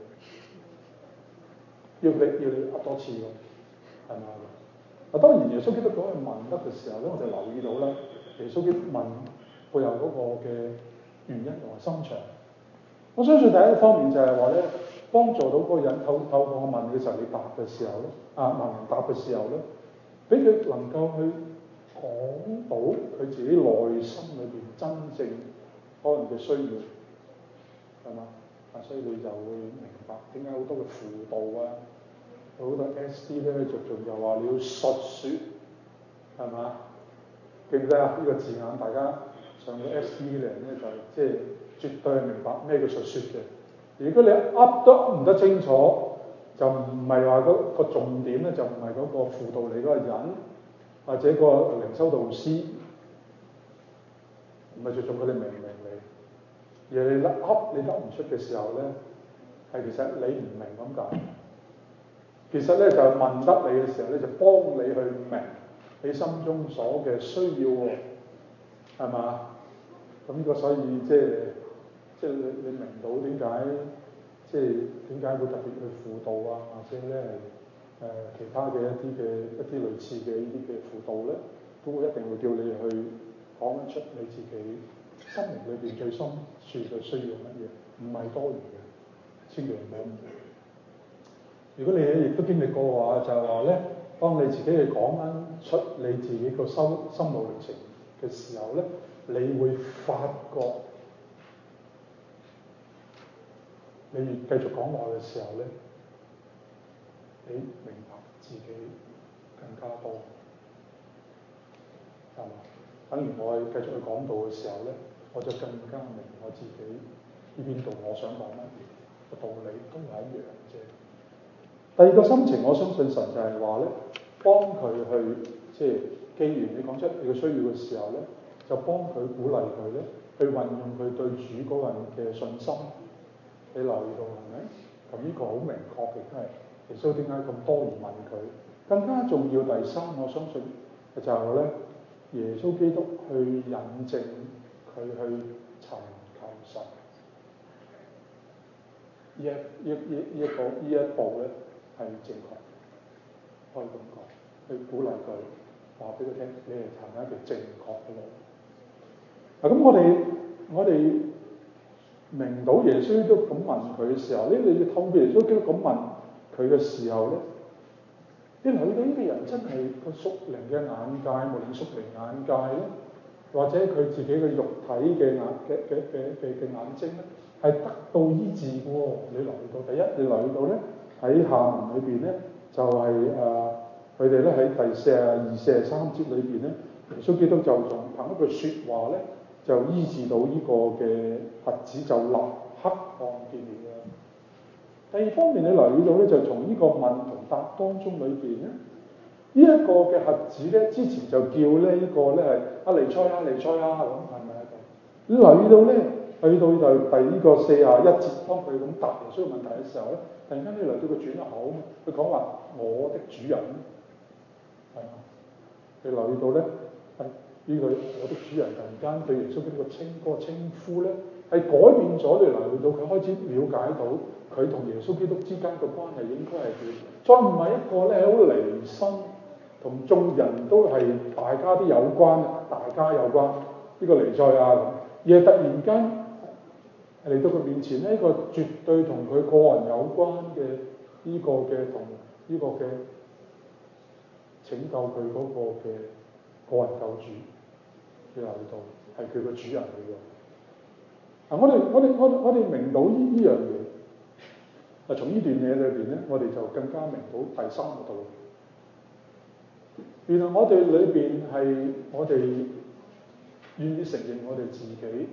要你噏多次喎，係嘛？當然耶穌基督講去問得嘅時候咧，我哋留意到咧，耶穌基督問背後嗰個嘅原因同埋心腸。我相信第一方面就係話咧，幫助到嗰個人透過我問嘅時候，你答嘅時候咧，問人答嘅時候咧，俾佢能夠去講到佢自己內心裏邊真正可能嘅需要，係嘛？所以你就會明白點解好多嘅輔導啊，好多 SD 咧着重就話你要述説，係嘛？記唔記得啊？呢個字眼大家上咗 SD 嘅人咧，就即係絕對係明白咩叫述説嘅。如果你噏都唔得清楚，就唔係話個重點咧，就唔係嗰個輔導你嗰個人，或者個靈修導師，唔係着重佢哋明唔明你，而你噏你噏唔出嘅時候咧，係其實你唔明咁解。其實咧就問得你嘅時候咧，就幫你去明你心中所嘅需要喎，係嘛？咁呢個所以即係你明到點解即係點解會特別去輔導啊，或者咧係其他嘅一啲類似嘅呢啲嘅輔導咧，都會一定會叫你去講得出你自己心靈裏邊最深處嘅需要乜嘢，唔係多餘嘅，千祈唔好。如果你亦都經歷過嘅話，就係話咧，當你自己去講緊出你自己個心路歷程嘅時候咧，你會發覺，你越繼續講落去嘅時候咧，你明白自己更加多，係嘛？等於我繼續去講道嘅時候咧，我就更加明我自己呢邊度我想講乜嘢，個道理都係一樣啫。第二個心情，我相信神就係話咧，幫佢去即係，既然你講出你嘅需要嘅時候咧，就幫佢鼓勵佢咧，去運用佢對主嗰個人嘅信心。你留意到係咪？咁呢個好明確嘅，都係耶穌點解咁多人問佢？更加重要第三，我相信就係咧，耶穌基督去引證佢去尋求神。呢一步咧係正確，可以咁講，去鼓勵佢，話俾佢聽，你係行緊一條正確嘅路。咁我哋明到耶穌都咁問佢嘅時候，你透過耶穌基督咁問佢嘅時候咧，你留意到呢個人真係個屬靈嘅眼界，無論屬靈眼界咧，或者佢自己嘅肉體嘅眼睛咧，係得到醫治嘅喎。你留意到，第一，你留意到咧喺下文裏邊咧，就係佢哋咧喺第42、43節裏邊咧，耶穌基督就憑一句説話咧，就醫治到呢個嘅瞎子，就立刻看見了。第二方面，你留意到咧，就從呢個問同答當中裏邊咧，呢一個嘅瞎子咧，之前就叫咧呢個咧係阿彌賽亞咁，係咪啊？你留意到咧，去到就第呢個41節，當佢咁答耶穌問題嘅時候咧，突然間你留意到佢轉口，佢講話我的主人，係嘛？你留意到咧，係呢個我的主人突然間對耶穌嘅呢個稱呼咧，係改變咗。你留意到佢開始了解到佢同耶穌基督之間嘅關係應該係點，再唔係一個咧好離身，同眾人都係大家都有關，大家有關呢個彌賽亞咁，而係突然間嚟到佢面前呢，一個絕對同佢個人有關嘅呢個嘅同呢個嘅拯救佢嗰個嘅個人救主，你留意到係佢個主人嚟嘅。我哋明到呢樣嘢，從呢段嘢裏邊咧，我哋就更加明到第三個道理。原來我哋裏邊係我哋願意承認我哋自己，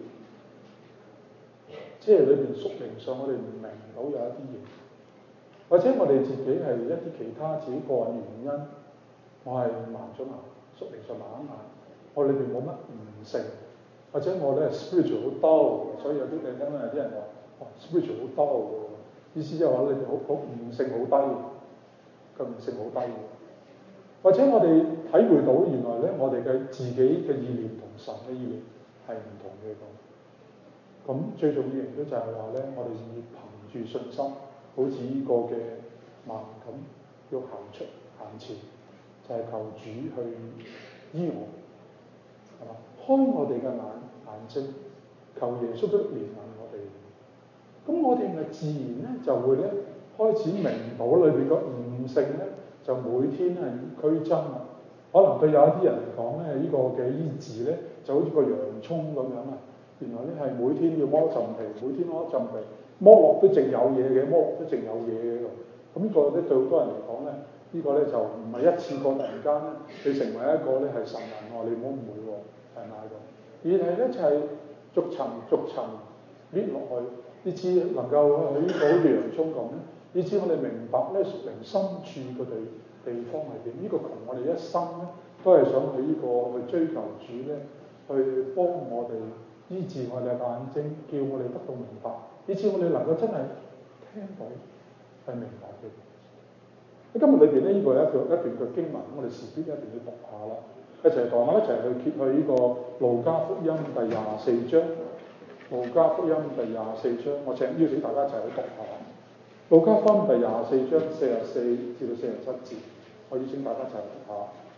即係裏邊屬靈上我哋唔明到有一啲嘢，或者我哋自己係一啲其他自己個人原因，我係盲咗眼，屬靈上盲眼， 我裏邊冇乜悟性，或者我咧 spiritual 好 dull，所以有啲你聽到有啲人話，哇 spiritual 好 dull 喎，意思即係話裏邊好悟性好低，個悟性好低。或者我哋體會到原來咧，我哋嘅自己嘅意念同神嘅意念係唔同嘅咁。咁最重要嘅都就係話咧，我哋要憑住信心，好似呢個嘅盲咁，要行前，就係求主去醫我，係嘛？開我哋嘅眼睛，求耶穌都憐憫我哋。咁我哋咪自然咧就會咧開始明到裏邊個悟性咧，就每天係區增啊。可能對有一啲人嚟講咧，呢個嘅醫治咧就好似個洋葱咁樣啊。原來咧係每天要剝一陣皮，每天剝一陣皮，剝落都淨有嘢嘅，剝落都淨有嘢嘅。咁呢個咧對好多人嚟講咧，呢個咧就唔係一次過突然間咧，你成為一個咧係神人喎，你唔好誤會喎，係咪咁？而係咧就係逐層搣落去，以至能夠喺呢個好似洋葱咁咧，以至我哋明白咧屬靈深處個地方係點。呢個同我哋一生咧都係想去呢個去追求主咧，去幫我哋醫治我哋嘅眼睛，叫我哋得到明白，以至我哋能夠真係聽到係明白嘅。喺今日裏邊咧，呢個係一段嘅經文，我哋時必一定要讀下啦。一齊讀下，一齊去揭去呢個路加福音第24章。路加福音第24章，我邀請大家一齊去讀下。路加福音第24章44至到47節，我邀請大家一齊讀下。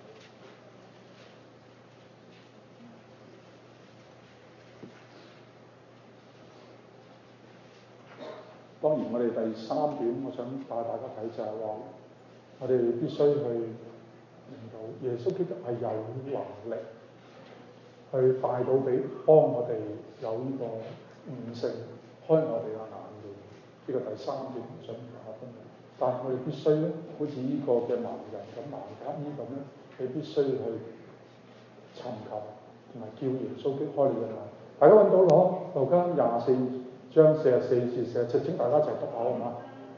當然，我哋第三點，我想帶大家睇就係話，我哋必須去明到耶穌基督係有能力去帶到俾幫我哋有呢個悟性，開我哋嘅眼嘅。呢個第三點想同大家分享。但係我哋必須咧，好似呢個嘅盲人咁、盲乞兒咁咧，你必須去尋求同埋叫耶穌基督開你嘅眼。大家揾到咯？路加24章44至47，請大家一齊讀下好嗎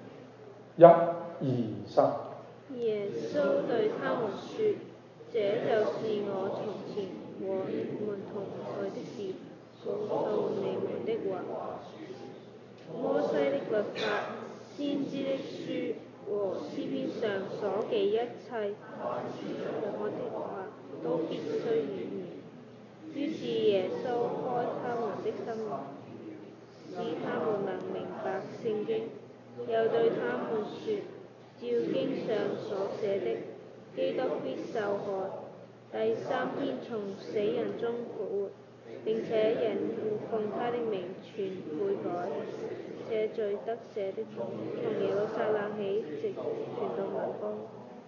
？1、2、3。 耶穌對他們說：這就是我從前和你們同在的時候告訴你們的話。摩西的律法、先知的書和詩篇上所記一切，我的話都必須應驗。於是耶穌開他們的心靈，使他們能明白聖經，又對他們說：照經上所寫的，基督必受害，第三天從死人中復活，並且人要奉他的名傳悔改，這罪得赦的從耶路撒冷起，直傳到萬邦。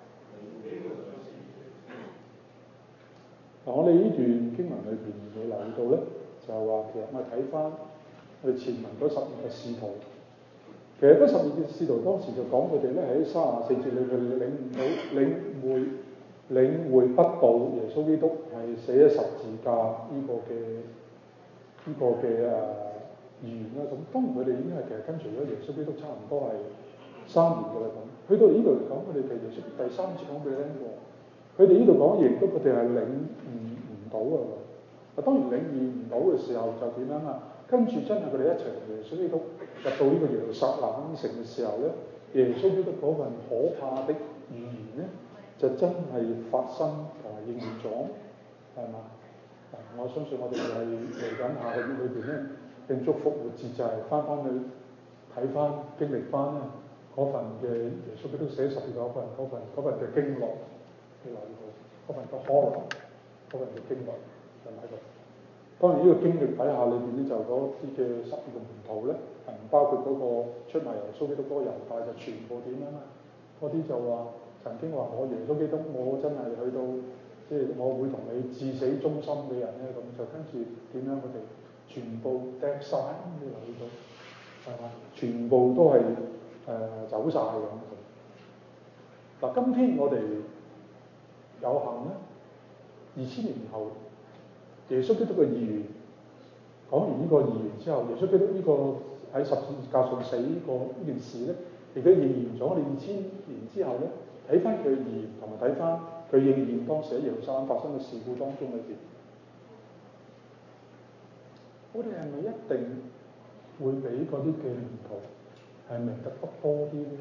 我哋呢段經文裏邊會留意到咧，就係話其實我哋睇翻我哋前文嗰12個使徒，其實嗰12個使徒當時就講佢哋咧喺34節裏邊領會不到耶穌基督係死喺十字架呢個嘅預言啦。咁當然佢哋已經係其實跟隨咗耶穌基督差唔多係3年嘅啦咁。去到呢度嚟講，佢哋其實耶穌第3次講俾你聽過。佢哋呢度講亦都佢哋係領悟唔到啊！當然領悟唔到嘅時候就點樣啊？跟住真係佢哋一齊同耶穌基督入到呢個耶路撒冷城嘅時候咧，耶穌基督嗰份可怕的預言咧，就真係發生同埋應驗咗，係嘛？我相信我哋係嚟緊下個月裏邊咧，慶祝復活節就係翻去睇翻經歷翻咧嗰份嘅耶穌基督寫十字架嗰份嘅經歷。嘅嚟到嗰份嘅可能，嗰份嘅經歷就喺度。當然呢個經歷底下裏邊咧，就嗰啲嘅12個門徒咧，係唔包括嗰個出賣耶穌基督嗰個猶大，就全部點樣啊？嗰啲就話曾經話我耶穌基督，我真係去到即係我會同你至死忠心嘅人咧，咁就跟住點樣佢哋全部掟曬咁嚟到，係嘛？全部都係走晒咁。嗱，今天我哋有幸咧，2000年後，耶穌基督嘅預言講完呢個預言之後，耶穌基督呢個喺十字架上死呢件事咧，亦都應驗咗。我哋2000年之後咧，睇翻佢嘅預言，同埋睇翻佢應驗當時喺耶路撒冷發生嘅事故當中裏邊， 我哋係咪一定會比嗰啲嘅門徒係明得多啲咧？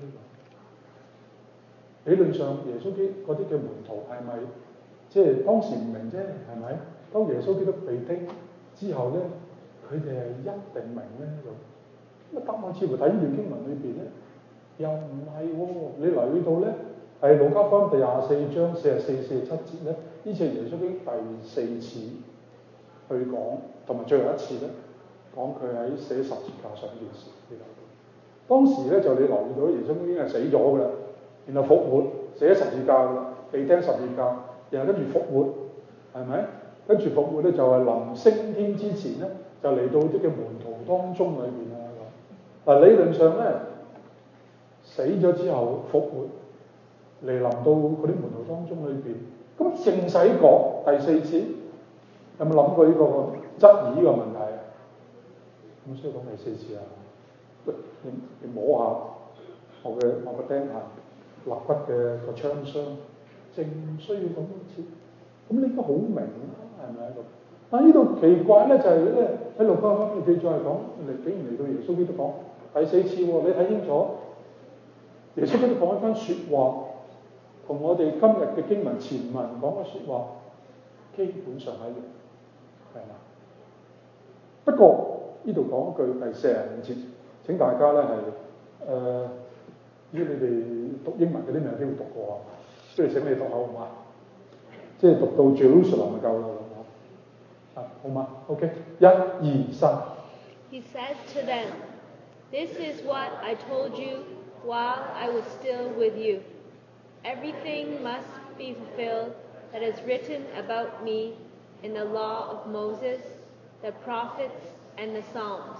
理論上，耶穌基嗰啲嘅門徒係咪即係當時唔明啫？係咪？當耶穌基督被釘之後咧，佢哋係一定明咧咁。答案似乎睇呢段經文裏邊咧，又唔係喎。你留意到咧，係路加福音第24章44、47節咧，呢次係耶穌基督第4次去講，同埋最後一次咧講佢喺寫十字架上呢件事。你留意到當時咧就你留意到耶穌已經係死咗㗎啦，然後復活，寫十字架㗎啦，被釘十字架，然後跟住復活，係咪？跟住復活咧就係臨升天之前咧，就嚟到啲嘅門徒當中裏邊啊。嗱，理論上咧，死咗之後復活嚟臨到嗰啲門徒當中裏邊，咁聖洗國第4次，有冇諗過呢個質疑呢個問題啊？咁需要講第4次啊？喂，你摸下我個釘痕肋骨嘅個槍傷，正需要咁多次，咁你應該好明啦，係咪喺度？但係呢度奇怪咧，就係咧喺路加福音記載係講，竟然嚟到耶穌基督講第4次喎，你睇清楚，耶穌基督講一番説話，同我哋今日嘅經文前文講嘅説話基本上係一樣，係嘛？不過呢度講一句第45節，請大家咧係如果你哋讀英文嗰啲未有機會讀過啊，不如請你讀下好嘛？即係讀到 Jerusalem 就夠啦咁啊，好嘛 ？OK， 1、2、3。 He said to them, "This is what I told you while I was still with you. Everything must be fulfilled that is written about me in the law of Moses, the prophets, and the Psalms."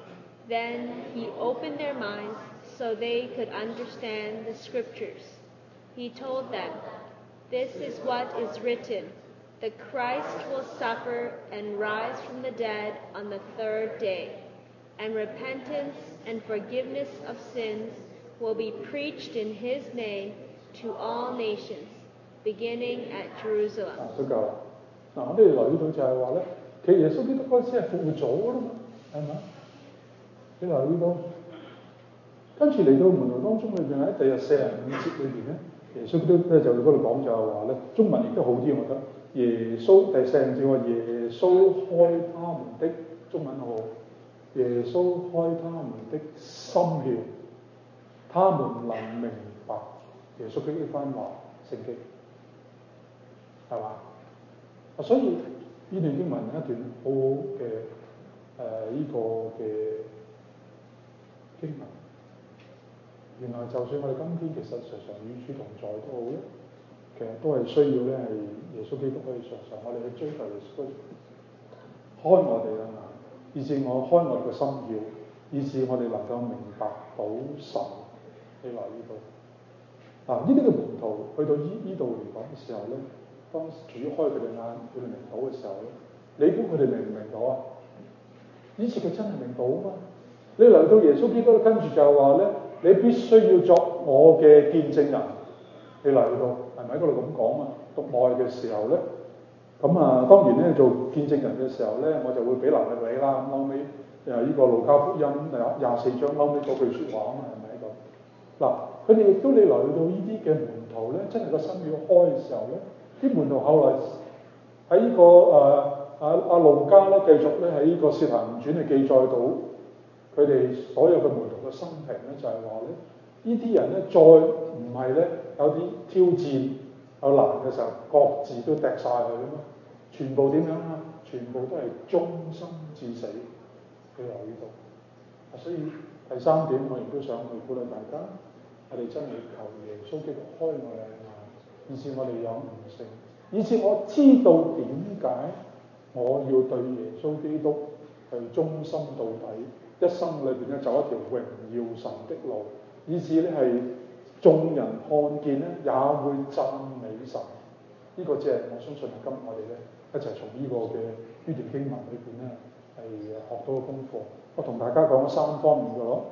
Then he opened their minds so they could understand the scriptures. He told them, "This is what is written. The Christ will suffer and rise from the dead on the third day, and repentance and forgiveness of sins will be preached in his name to all nations, beginning at Jerusalem." 都夠啦。我哋留意到就係話咧，其實耶穌基督嗰陣時係復活咗啦嘛，係咪？你留意到，跟住嚟到門徒當中裏邊喺第45節裏邊咧，耶穌基督咧就嗰度講就係話咧，中文亦都好啲，我覺得。耶穌第45節話耶穌開他們的中文好，耶穌開他們的心竅，他們能明白耶穌基督呢番話聖經，係嘛？所以呢段經文一段好好嘅呢個嘅經文。原來就算我哋今天其實常常與主同在都好咧，其實都係需要咧係耶穌基督可以常常我哋去追求耶穌，開我哋嘅眼，以致我開我哋嘅心竅，以致我哋能夠明白到神。你留意到嗱，呢啲嘅門徒去到呢度嚟講嘅時候咧，當主開佢哋眼，佢哋明到嘅時候咧，你估佢哋明唔明到啊？呢次佢真係明到啊嘛！你嚟到耶穌基督跟住就係話咧，你必須要作我嘅見證人。你嚟到係咪喺嗰度咁講啊？讀愛嘅時候咧，咁啊當然咧做見證人嘅時候咧，我就會俾能力你啦。咁後尾呢個路加福音24章後尾嗰句説話啊嘛，係咪喺度？嗱，佢哋亦都你嚟到呢啲嘅門徒咧，真係個心要開嘅時候咧，啲門徒後來喺呢個路加咧繼續咧喺呢個《使徒行傳》係記載到佢哋所有嘅門徒嘅生平咧，就係話咧，呢啲人咧再唔係咧有啲挑戰有難嘅時候，各自都掟晒佢咁嘛，全部點樣啊？全部都係忠心至死。佢留意到，所以第3點我亦都想去鼓勵大家，我哋真係求耶穌基督開我哋嘅眼，以致我哋有悟性，以致我知道點解我要對耶穌基督係忠心到底，一生裏邊咧走一條榮耀神的路，以致咧係眾人看見咧也會讚美神。呢個只係我相信係今日我哋咧一齊從呢個嘅呢段經文裏邊咧係學到嘅功課。我同大家講咗3方面嘅咯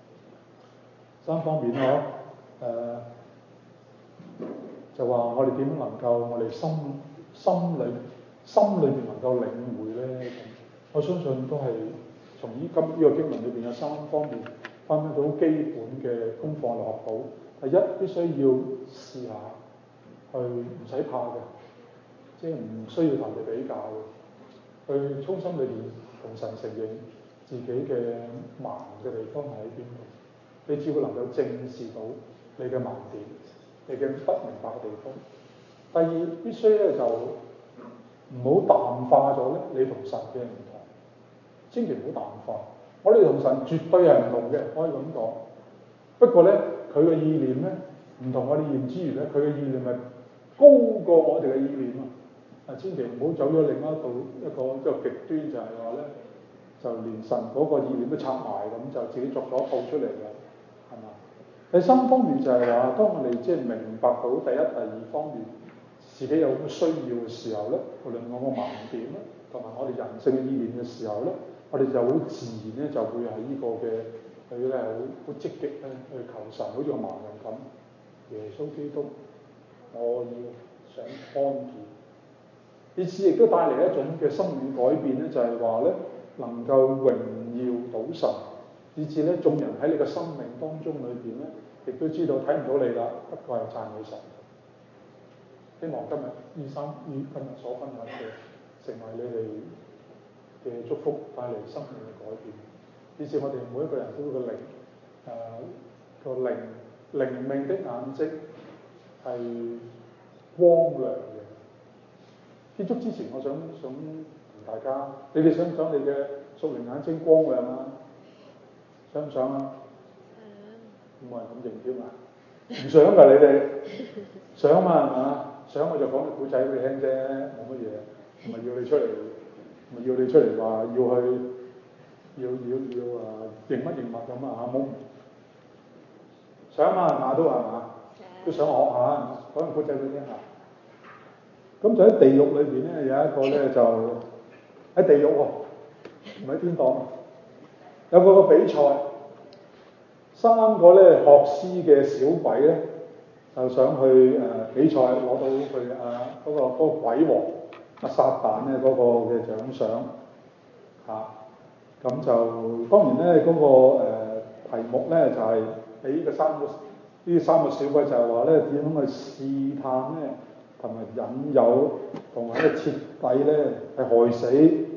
，3方面咯，就話我哋點能夠我哋心裏邊能夠領會咧咁。 我相信都係從今呢個經文裏邊有三方面翻返到基本嘅功課嚟學到。第一，必須要試下去唔使怕嘅，即係唔需要同人哋比較嘅，去衷心裏邊同神承認自己嘅盲嘅地方喺邊度。你只會能夠正視到你嘅盲點，你嘅不明白嘅地方。第二，必須咧就唔好淡化咗咧你同神嘅唔同，千祈唔好淡化。我哋同神絕對係唔同嘅，可以咁講。不過咧，佢嘅意念咧唔同我哋意念之餘咧，佢嘅意念係高過我哋嘅意念啊！千祈唔好走咗另一個極端，就係話咧，就連神嗰個意念都拆埋咁，就自己作咗套出嚟啦，係嘛？第三方面就係話，當我哋即係明白到第一、第二方面自己有咁嘅需要嘅時候咧，無論我個盲點咧，同埋我哋人性嘅意念嘅時候咧，我哋就好自然咧就會喺呢個嘅佢咧好積極咧去求神，好似個盲人咁，耶穌基督，我要想看見，以此亦都帶嚟一種嘅生命改變咧，就係話咧能夠榮耀到神，以至咧眾人喺你嘅生命當中裏邊咧，亦都知道睇唔到你啦，不過係讚美神。希望今日今日所分享嘅，成為你哋嘅祝福，帶嚟生命嘅改變。以至我哋每一個人都個靈命的眼睛係光亮嘅。結束之前，我想同大家，你哋想唔想你嘅屬靈眼睛光亮啊？想唔想啊？冇人咁認添啊！唔想㗎，你哋想嘛係嘛？想我就講個古仔俾你聽啫，冇乜嘢，唔係要你出嚟，唔係要你出嚟話要去認乜認物咁啊！冇想嘛係嘛都係嘛，都想學下，講個古仔俾你聽下。咁就喺地獄裏邊咧，有一個咧就喺地獄喎，唔喺天堂，有個比賽。三個咧學師嘅小鬼咧，就想去比賽攞到佢嗰個鬼王撒旦咧嗰個嘅獎賞嚇。咁就當然咧嗰個題目咧就係俾呢三個小鬼就係話咧點樣去試探咧，同埋引誘，同埋咧徹底咧係害死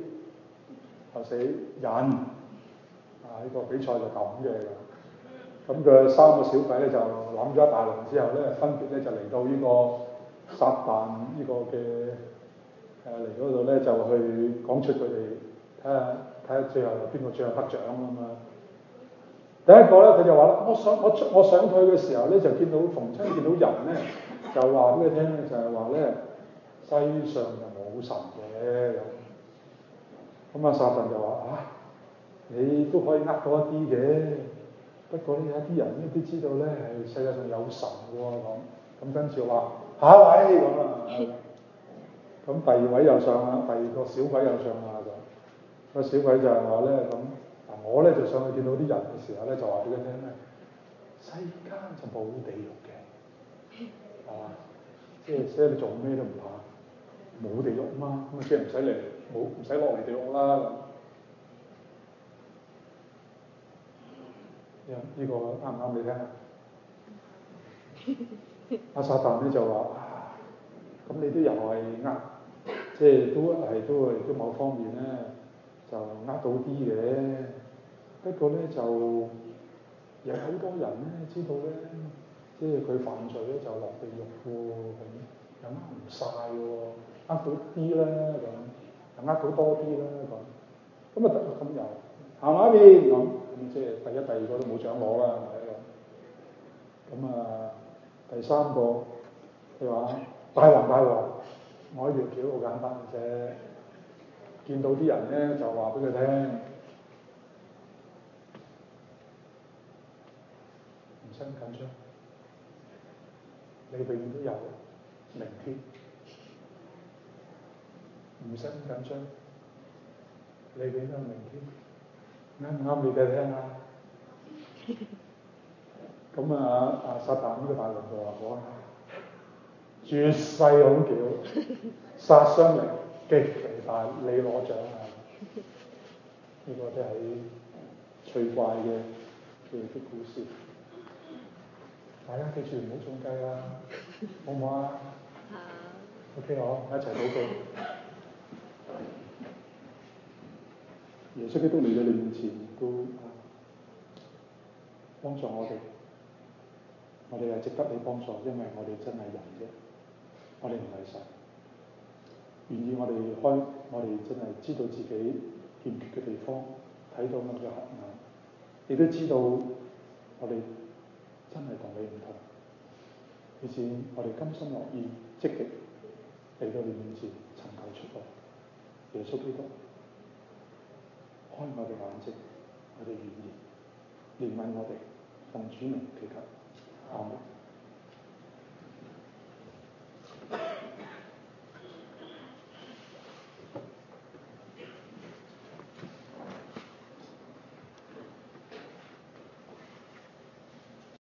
人啊！呢個比賽就咁嘅。咁佢三個小鬼咧就諗咗一大輪之後咧，分別咧就嚟到呢個撒旦呢個嘅嚟嗰度咧，就去講出佢哋睇下最後邊個最後得獎咁啊！第一個咧佢就話啦，我上去嘅時候咧就見到逢親見到人咧，就話俾佢聽咧，就係話咧世上就冇神嘅咁。咁啊撒旦就話你都可以呃到一啲嘅。不過咧，有啲人咧都知道咧係世界上有神嘅喎咁跟住話下一位咁啊，咁第二位又上啦，第二個小鬼又上啦咁，個小鬼就係話咧咁我咧就上去見到啲人嘅時候咧，就話俾佢聽咧，世間就冇地獄嘅，係嘛？即係你做咩都唔怕，冇地獄嘛，咁啊即係唔使落嚟地獄啦咁。呢個啱唔啱你聽啊？阿撒旦咧就話咁你都又係即係都某方面咧就到啲嘅。不過咧就有好多人咧知道咧，即係佢犯罪咧就落地獄喎，咁又唔晒喎，到啲啦咁，又到多啲啦咁啊得啦，咁又行埋一邊咁即係第一、第二個都冇獎攞啦，係咪咁第三個佢話大王，我呢條橋好簡單嘅啫，見到啲人咧就話俾佢聽，唔使咁緊張，你永遠都有明天，唔使咁緊張，你永遠都有明天，啱唔啱你嘅聽啊？咁撒旦呢個大王就話我絕世好橋，殺傷力極其大，你攞獎啊！ 呢個都係趣怪嘅故事。大家記住唔好中計啦，好唔好啊？ 好。 OK，我一齊禱告。耶穌基督嚟到你面前都幫助我哋，我哋係值得你幫助，因為我哋真係人啫，我哋唔係神。願意我哋真係知道自己欠缺嘅地方，睇到我哋嘅黑暗，亦都知道我哋真係同你唔同。以至我哋甘心樂意積極嚟到你面前尋求出路。耶穌基督，開我哋眼睛，我哋願意憐憫我哋，奉主名祈求，阿門。